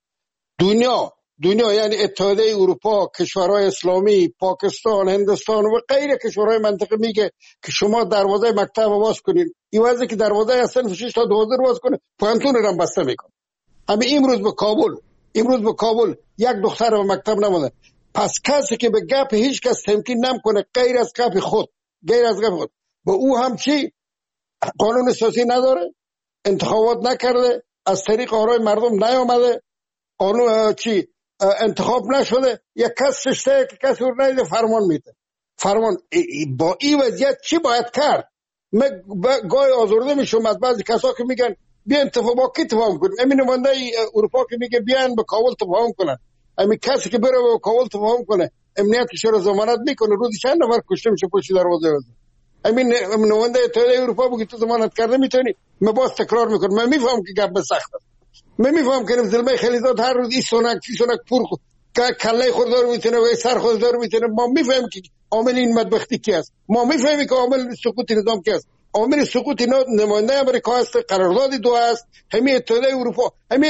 Speaker 21: دنیا یعنی اتحادیه اروپا، کشورهای اسلامی، پاکستان، هندوستان و غیره کشورهای منطقه میگه که شما دروازه مکتب باز کنین، این وضعی که دروازه از صنف 6 تا 12 باز کنه پانتون رو بسته میکنه. همین امروز به کابل یک دختر به مکتب نمونده. پس کسی که به گپ هیچ کس تمکین نمیکنه غیر از گپ خود با او هم چی قانون اساسی نداره، انتخابات نکرده، از طریق آرای مردم نیامده، قانون چی انتخاب نشده، یک کس ششته که کسی رو نیده فرمان میده. فرمان با این وضعیت چی باید کرد؟ من گاهی آزرده میشم از بعضی کسا که میگن بیان با کی تفاهم کنیم. امین نماینده اروپا که میگه بیان به کابل تفاهم کنن، همین کسی که بره به کابل تفاهم کنه امنیتش رو ضمانت میکنه، روزی چند نفر کشته میشه پشت دروازه روزه. امین نماینده اتحادیه اروپا بگی تو ضمانت کرده میتونی. من باز تکرار میکنم، من میفهم که گپ سخت است، من میفهم که زلمه خلیزات هر روز این سونک پر کله خود داره میتونه و سر خود داره میتونه. ما میفهمیم که عامل این بدبختی کی است، ما میفهمیم که عامل سقوط نظام کی است. عامل سقوط نماینده امریکا است، قرارداد دو است، همین اتحادیه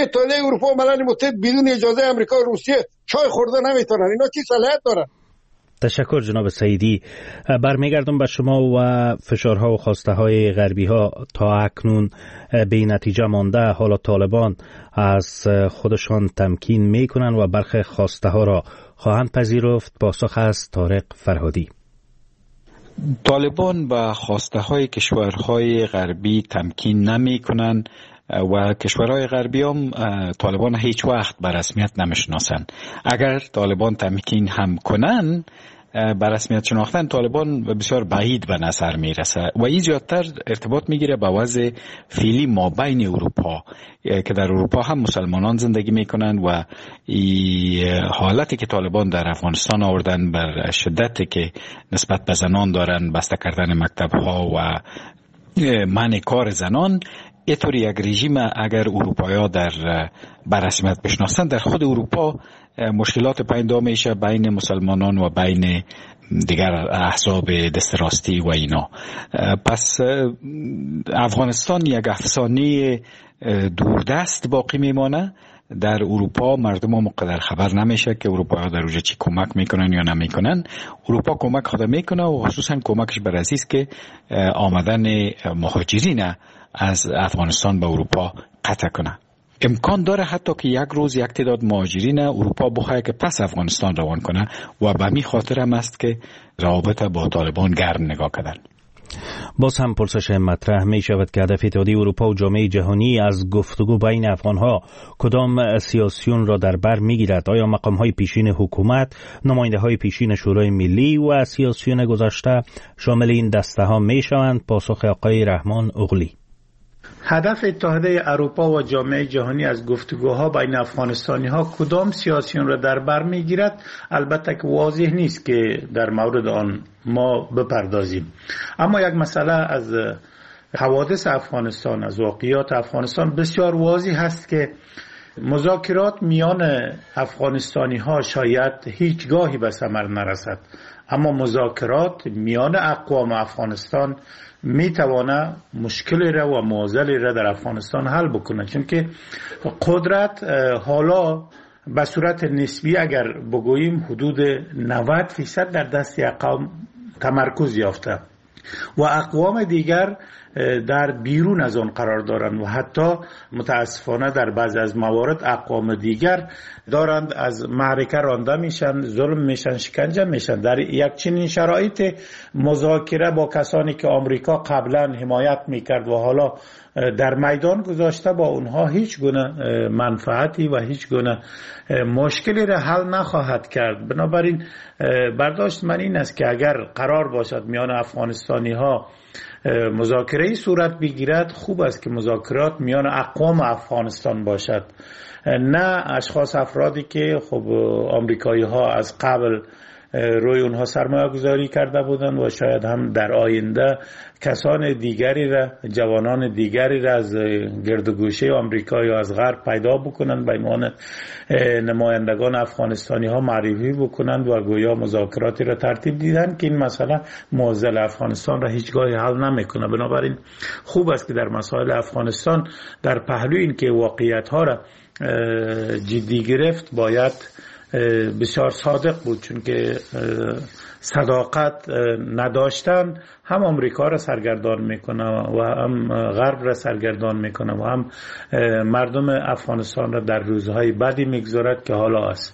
Speaker 21: اروپا ملل متحد بدون اجازه امریکا و روسیه چای خورده نمیتونن. اینا چی صلاحیت دارن؟
Speaker 19: تشکر جناب سعیدی. برمیگردم به شما و فشارها و خواسته های غربی ها تا اکنون به نتیجه مانده. حالا طالبان از خودشان تمکین میکنن و برخی خواسته ها را خواهند پذیرفت. پاسخ از طارق فرهادی.
Speaker 2: طالبان به خواسته های کشورهای غربی تمکین نمی کنن و کشورهای غربی هم طالبان هیچ وقت به رسمیت نمیشناسن. اگر طالبان تمکین هم کنن به رسمیت شناختن طالبان بسیار بعید به نظر میرسه و این زیادتر ارتباط میگیره با وضع فعلی ما بین اروپا که در اروپا هم مسلمانان زندگی میکنن و حالتی که طالبان در افغانستان آوردن بر شدتی که نسبت به زنان دارن، بسته کردن مکتب ها و منع کار زنان، اینطور یک رژیم اگر اروپایا در بررسمیت بشناسن در خود اروپا مشکلات پیدا میشه بین مسلمانان و بین دیگر احزاب دست راستی و اینا. پس افغانستان یک افسانه دوردست باقی میمانه. در اروپا مردم هم مقدر خبر نمیشه که اروپا در اونجا چی کمک میکنن یا نمیکنن. اروپا کمک خود میکنه و خصوصا کمکش بر اساس که آمدن مهاجرین از افغانستان به اروپا قطع کنه. امکان داره حتی که یک روز یک تعداد مهاجرین اروپا بخواه که پس افغانستان روان کنه و به می خاطر هم است که روابط با طالبان گرم نگاه کردن.
Speaker 19: باز هم پرسش مطرح می شود که هدف اتحادیه اروپا و جامعه جهانی از گفتگو بین افغانها کدام سیاسیون را در بر می گیرد؟ آیا مقام های پیشین حکومت، نماینده های پیشین شورای ملی و سیاسیون گذشته شامل این دسته ها می شوند؟ پاسخ آقای رحمان اغلی.
Speaker 8: هدف اتحادیه اروپا و جامعه جهانی از گفتگوها بین افغانستانی ها کدام سیاسیون را در بر میگیرد البته که واضح نیست که در مورد آن ما بپردازیم. اما یک مسئله از حوادث افغانستان، از واقعیات افغانستان بسیار واضح هست که مذاکرات میان افغانستانی ها شاید هیچگاهی به ثمر نرسد، اما مذاکرات میان اقوام افغانستان میتوانه مشکلی را و معضلی را در افغانستان حل بکنه، چون که قدرت حالا به صورت نسبی اگر بگوییم حدود 90% در دست اقوام تمرکز یافته و اقوام دیگر در بیرون از آن قرار دارند و حتی متاسفانه در بعضی از موارد اقوام دیگر دارند از معرکه رانده میشن، ظلم میشن، شکنجه میشن. در یک چنین شرایط مذاکره با کسانی که آمریکا قبلا حمایت میکرد و حالا در میدان گذاشته با اونها هیچ گونه منفعتی و هیچ گونه مشکلی را حل نخواهد کرد. بنابراین برداشت من این است که اگر قرار باشد میان افغانستانی ها مذاکره‌ای صورت بگیرد، خوب است که مذاکرات میان اقوام افغانستان باشد، نه اشخاص افرادی که خب آمریکایی ها از قبل روی اونها سرمایه گذاری کرده بودند و شاید هم در آینده کسان دیگری را، جوانان دیگری را از گردگوشه آمریکا یا از غرب پیدا بکنند به عنوان نمایندگان افغانستانی ها معرفی بکنند و گویا مذاکراتی را ترتیب دیدن که این مسئله معضل افغانستان را هیچگاهی حل نمیکنه. بنابراین خوب است که در مسائل افغانستان در پهلوی این که واقعیت ها را جدی گرفت باید بسیار صادق بود، چون که صداقت نداشتن هم آمریکا را سرگردان میکنه و هم غرب را سرگردان میکنه و هم مردم افغانستان را در روزهای بدی میگذارد که حالا است.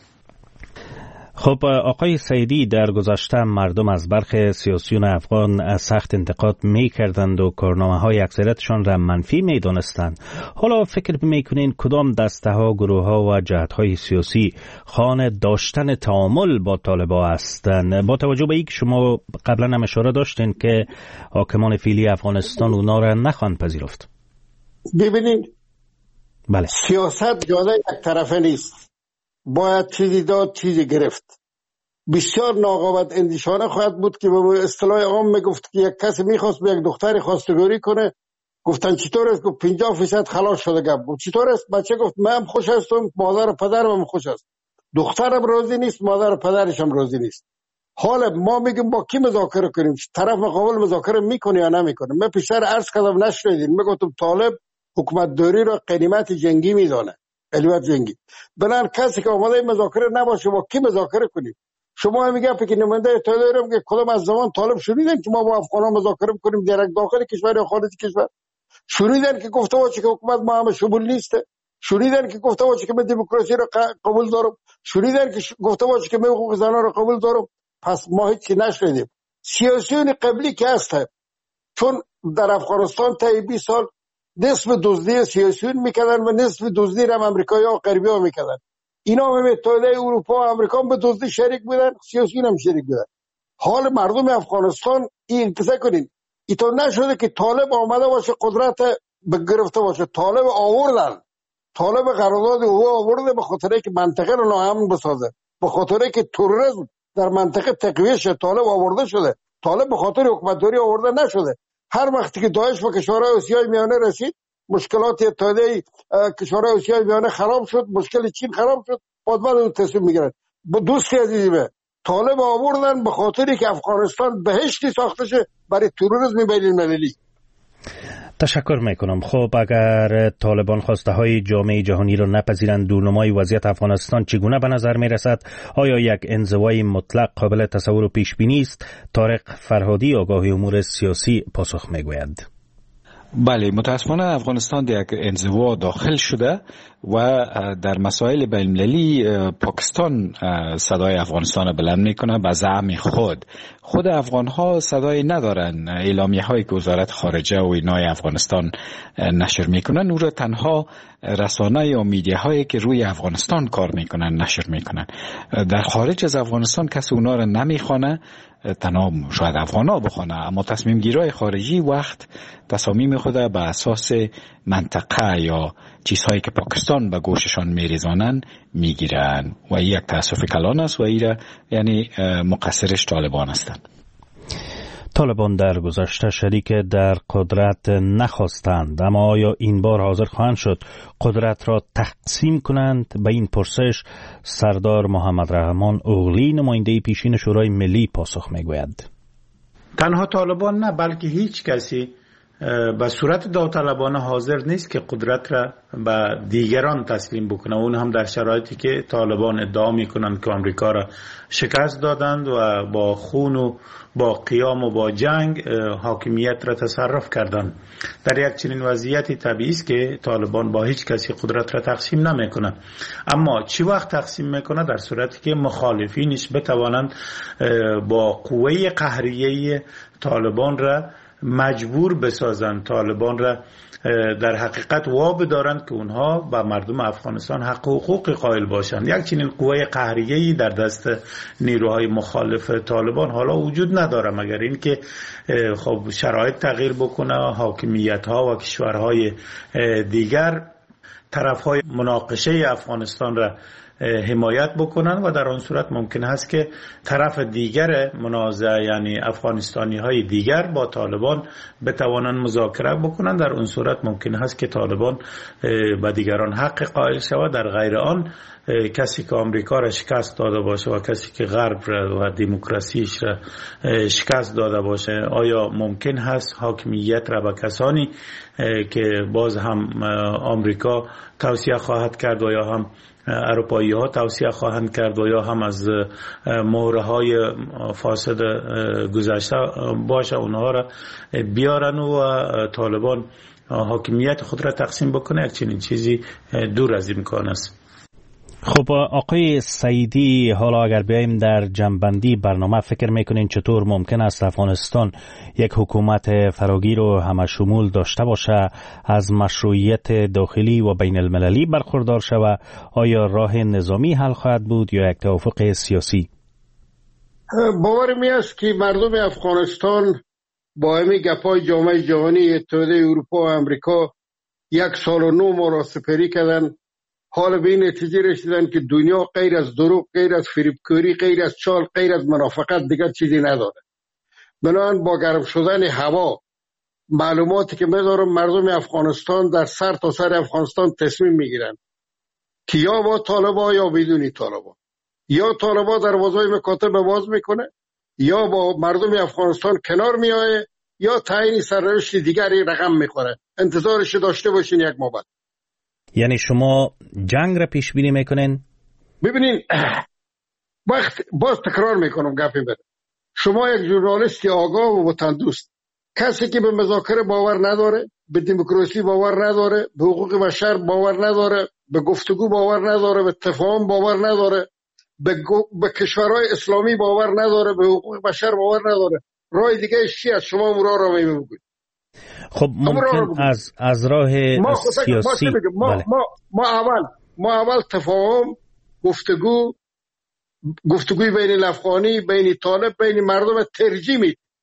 Speaker 19: خب آقای سعیدی، در گذشته مردم از برخی سیاسیون افغان سخت انتقاد میکردند و کارنامه‌های اکثریتشان را منفی میدانستند. حالا فکر میکنین کدام دسته ها، گروه ها و جهت های سیاسی خواهان داشتن تعامل با طالبان هستند، با توجه به اینکه شما قبلا هم اشاره داشتین که حاکمان فعلی افغانستان اونا را نخواهند پذیرفت؟
Speaker 21: ببینید،
Speaker 19: بله،
Speaker 21: سیاست جاده یک طرفه نیست، باید چیزی داد چیزی گرفت. بسیار ناقابت اندیشانه خواهد بود که به اصطلاح عام میگفت که یک کسی میخواست به یک دختری خواستگاری کنه، گفتن چطور است؟ گفت 50% خلاص شده. گفت چطور است؟ بچه گفت من خوش هستم، مادر و پدرم خوش است. دخترم راضی نیست، مادر و پدرش هم راضی نیست. حالا ما میگیم با کی مذاکره کنیم؟ طرف مقابل مذاکره میکنه یا نمیکنه؟ من پیشتر عرض کردم نشنیدین، میگفتم طالب حکومت داری را قنیمت جنگی میدانه، قنیمت جنگی. بنابراین کسی که آماده مذاکره نباشه با کی مذاکره کنیم؟ شما میگه که نماینده اتحادیه که کدام از زمان طالب شنیدن که ما با افغانان مذاکره کنیم در داخل کشور یا خارج کشور؟ شنیدن که گفته باشه که حکومت ما همه شمول نیسته؟ شنیدن که گفته باشه که من دموکراسی رو قبول دارم؟ شنیدن که گفته باشه که من حقوق زنان رو قبول دارم؟ پس ما هیچ کی نشنیدیم. سیاسیون قبلی که هست، چون در افغانستان تا 20 سال نصف دزدی سیاسیون میکردن و نصف دزدی هم امریکایی ها و غربی ها میکردن. اینا هم اتحادیه اروپا و امریکا به دزدی شریک بودن، سیاسیون هم شریک بودن. حال مردم افغانستان این انتظار کنین اینطور نشده که طالب آمده باشه قدرت بگرفته باشه. طالب آوردن، طالب قرارداد او آورده به خاطر که منطقه رو ناامن بسازه، به خاطر که تروریسم در منطقه تقویه شه. طالب آورده شده، طالب به خاطر حکومتداری آورده نشده. هر وقتی که داعش به کشورهای آسیای میانه رسید، مشکلات اتحادیه کشورهای آسیای میانه خراب شد، مشکل چین خراب شد، بعد اون تصمیم میگیرن. با دوستی عزیزی طالب آوردن به خاطری که افغانستان بهشتی ساخته شه برای تروریسم بین المللی.
Speaker 19: تشکر میکنم. خب اگر طالبان خواسته های جامعه جهانی را نپذیرند، دورنمای وضعیت افغانستان چگونه به نظر می رسد؟ آیا یک انزوای مطلق قابل تصور و پیش بینی است؟ طارق فرهادی، آگاه امور سیاسی، پاسخ می گوید.
Speaker 2: بله، متاسفانه افغانستان در یک انزوا داخل شده و در مسائل بین المللی پاکستان صدای افغانستان را بلند میکنه. به زعم خود افغان ها صدای ندارن. اعلامیه هایی که وزارت خارجه و اینای افغانستان نشر میکنن او را تنها رسانه یا میدیه هایی که روی افغانستان کار میکنن نشر میکنن. در خارج از افغانستان کسی اونا را نمیخوانه، تنها شاید افغان ها بخوانه، اما تصمیم گیرای خارجی وقت تصامیم خود به اساس منطقه یا چیزهایی که پاکستان به گوششان میریزانن میگیرن و این یک تاسف کلان است و این یعنی مقصرش طالبان هستند.
Speaker 19: طالبان در گذشته شریک در قدرت نخواستند، اما آیا این بار حاضر خواهند شد قدرت را تقسیم کنند؟ به این پرسش سردار محمد رحمان اوغلی، نماینده پیشین شورای ملی، پاسخ میگوید.
Speaker 8: تنها طالبان نه، بلکه هیچ کسی به صورت داوطلبانه حاضر نیست که قدرت را به دیگران تسلیم بکنه، اون هم در شرایطی که طالبان ادعا میکنند که امریکا را شکست دادند و با خون و با قیام و با جنگ حاکمیت را تصرف کردند. در یک چنین وضعیتی طبیعی است که طالبان با هیچ کسی قدرت را تقسیم نمیکنه. اما چی وقت تقسیم میکنه؟ در صورتی که مخالفینش بتوانند با قوه قهریه طالبان را مجبور بسازند، طالبان را در حقیقت وابدارند که اونها به مردم افغانستان حق و حقوق قائل باشند. یک چنین قوه قهریه‌ای در دست نیروهای مخالف طالبان حالا وجود نداره، مگر اینکه خب شرایط تغییر بکنه، حاکمیت‌ها و کشورهای دیگر طرف‌های مناقشه افغانستان را حمایت بکنن و در آن صورت ممکن است که طرف دیگر منازعه یعنی افغانستانی های دیگر با طالبان بتوانند مذاکره بکنن. در آن صورت ممکن است که طالبان به دیگران حق قائل شود. در غیر آن کسی که آمریکا را شکست داده باشه و کسی که غرب را و دموکراسیش را شکست داده باشه، آیا ممکن هست حاکمیت را به کسانی که باز هم آمریکا توصیه خواهد کرد و یا هم اروپایی ها توصیه خواهند کرد و یا هم از مهره های فاسد گذشته باشه اونها را بیارن و طالبان حاکمیت خود را تقسیم بکنه؟ یک چنین چیزی دور از امکان است.
Speaker 19: خب آقای سعیدی، حالا اگر بیاییم در جنبندی برنامه، فکر میکنین چطور ممکن است افغانستان یک حکومت فراگیر و همه شمول داشته باشه، از مشروعیت داخلی و بین المللی برخوردار شود؟ آیا راه نظامی حل خواهد بود یا یک توافق سیاسی؟
Speaker 21: باور می است که مردم افغانستان با همین گپای جامعه جهانی، اتحادیه اروپا و امریکا 1 سال و 9 ماه را سپری کردن، حال به این نتیجه رسیدن که دنیا غیر از دروغ، غیر از فریبکاری، غیر از چال، غیر از منافقت دیگر چیزی نداره. بنابراین با گرم شدن هوا، معلوماتی که می‌دارم، مردم افغانستان در سر تا سر افغانستان تصمیم میگیرن که یا با طالبا یا بدون طالبا، یا طالبا دروازهای مکاتب باز میکنه یا با مردم افغانستان کنار میایه یا تعیین سرنوشت دیگری رقم میخوره. انتظارش داشته باشین 1 ماه بعد.
Speaker 19: یعنی شما جنگ را پیش بینی میکنین؟
Speaker 21: ببینین وقت باز تکرار میکنم گپی بده، شما یک ژورنالیست آگاه و وطندوست، کسی که به مذاکره باور نداره، به دموکراسی باور نداره، به حقوق بشر باور نداره، به گفتگو باور نداره، به تفاهم باور نداره، به کشورهای اسلامی باور نداره، به حقوق بشر باور نداره، راه دیگه چی از شما مرا را میگوید؟
Speaker 19: خب ممکن از راه سیاسی
Speaker 21: ما اول تفاهم، گفتگوی بین الافغانی، بین طالب، بین مردم ترجیح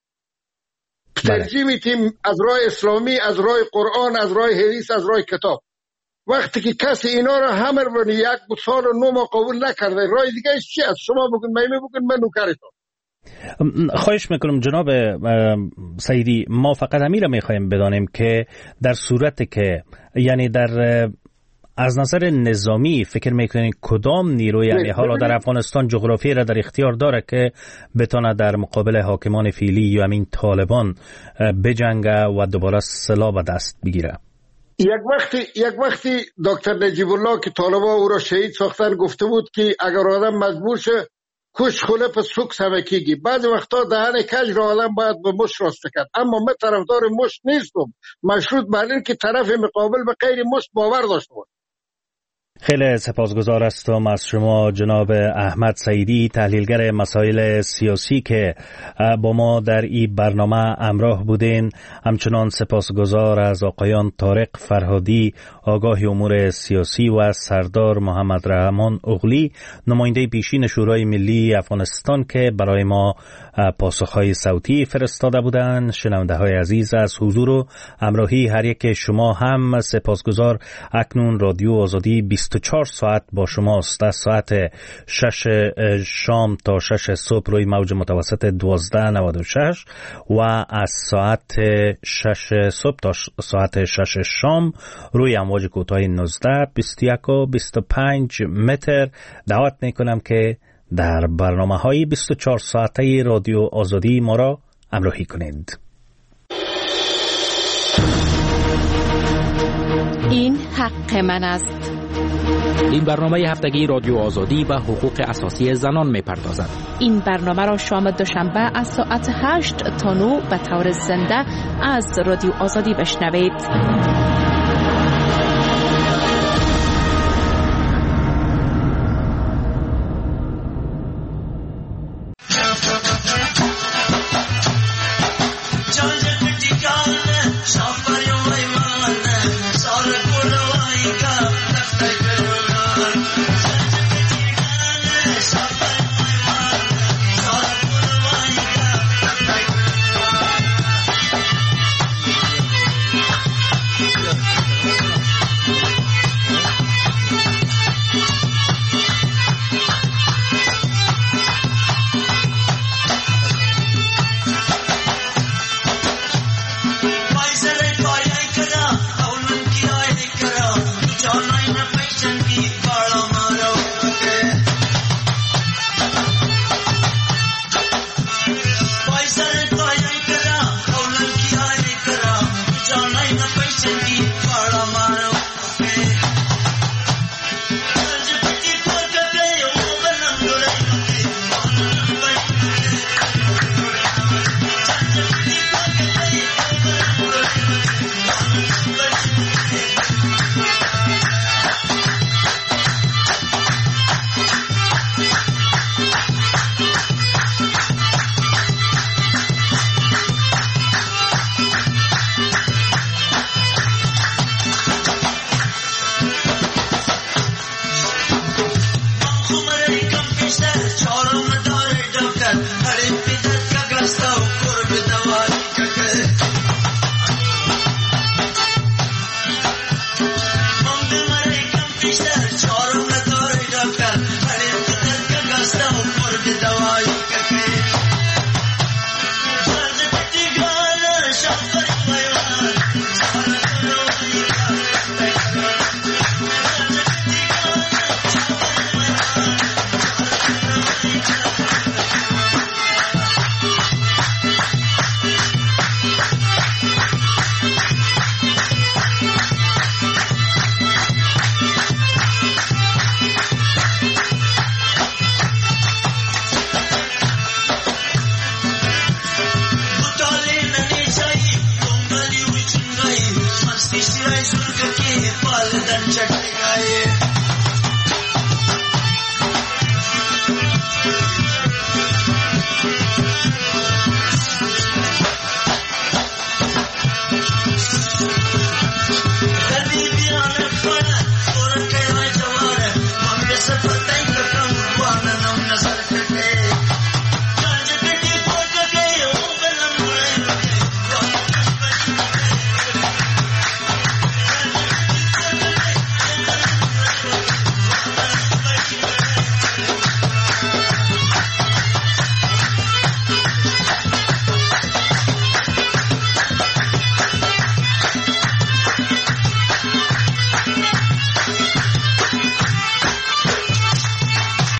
Speaker 21: میتیم از راه اسلامی، از راه قرآن، از راه حدیث، از راه کتاب. وقتی که کسی اینا رو همه رو 1 سال و 9 ماه قبول نکرده، راه دیگه چی از شما بگن من نوکرتون.
Speaker 19: خواهش میکنم جناب سیدی، ما فقط همین رو میخوایم بدانیم که در صورتی که یعنی در از نظر نظامی فکر میکنید کدام نیروی یعنی حالا در افغانستان جغرافی را در اختیار داره که بتونه در مقابل حاکمان فعلی یا همین طالبان بجنگه و دوباره سلاح به دست بگیره؟
Speaker 21: یک وقتی دکتر نجیب الله که طالبان او را شهید ساختن گفته بود که اگر آدم مجبور شه کش خله پس سوک سمکیگی، بعضی وقتا دهن کج را آدم باید به مش راسته کرد. اما من طرفدار مش نیستم، مشروط بر این که طرف مقابل به غیر مش باور داشته باشه.
Speaker 19: خیلی سپاسگزار هستم از شما جناب احمد سیدی، تحلیلگر مسائل سیاسی که با ما در این برنامه همراه بودین. همچنان سپاسگزار از آقایان طارق فرهادی، آگاه امور سیاسی، و سردار محمد رحمان اغلی، نماینده پیشین شورای ملی افغانستان که برای ما پاسخهای صوتی فرستاده بودند. شنونده های عزیز از حضور و همراهی هر یک شما هم سپاسگزار. اکنون رادیو آزادی 24 ساعت با شماست، از ساعت 6 شام تا 6 صبح روی موج متوسط 1296 و از ساعت 6 صبح تا ساعت 6 شام روی امواج کوتاه 19 21 و 25 متر. دعوت میکنم که در برنامه های 24 ساعته رادیو آزادی ما را همراهی کنید.
Speaker 3: این حق من است.
Speaker 7: این برنامه هفتگی رادیو آزادی و حقوق اساسی زنان می‌پردازد.
Speaker 3: این برنامه را شام دوشنبه از ساعت 8 تا 9 به طور زنده از رادیو آزادی بشنوید.
Speaker 23: Kumar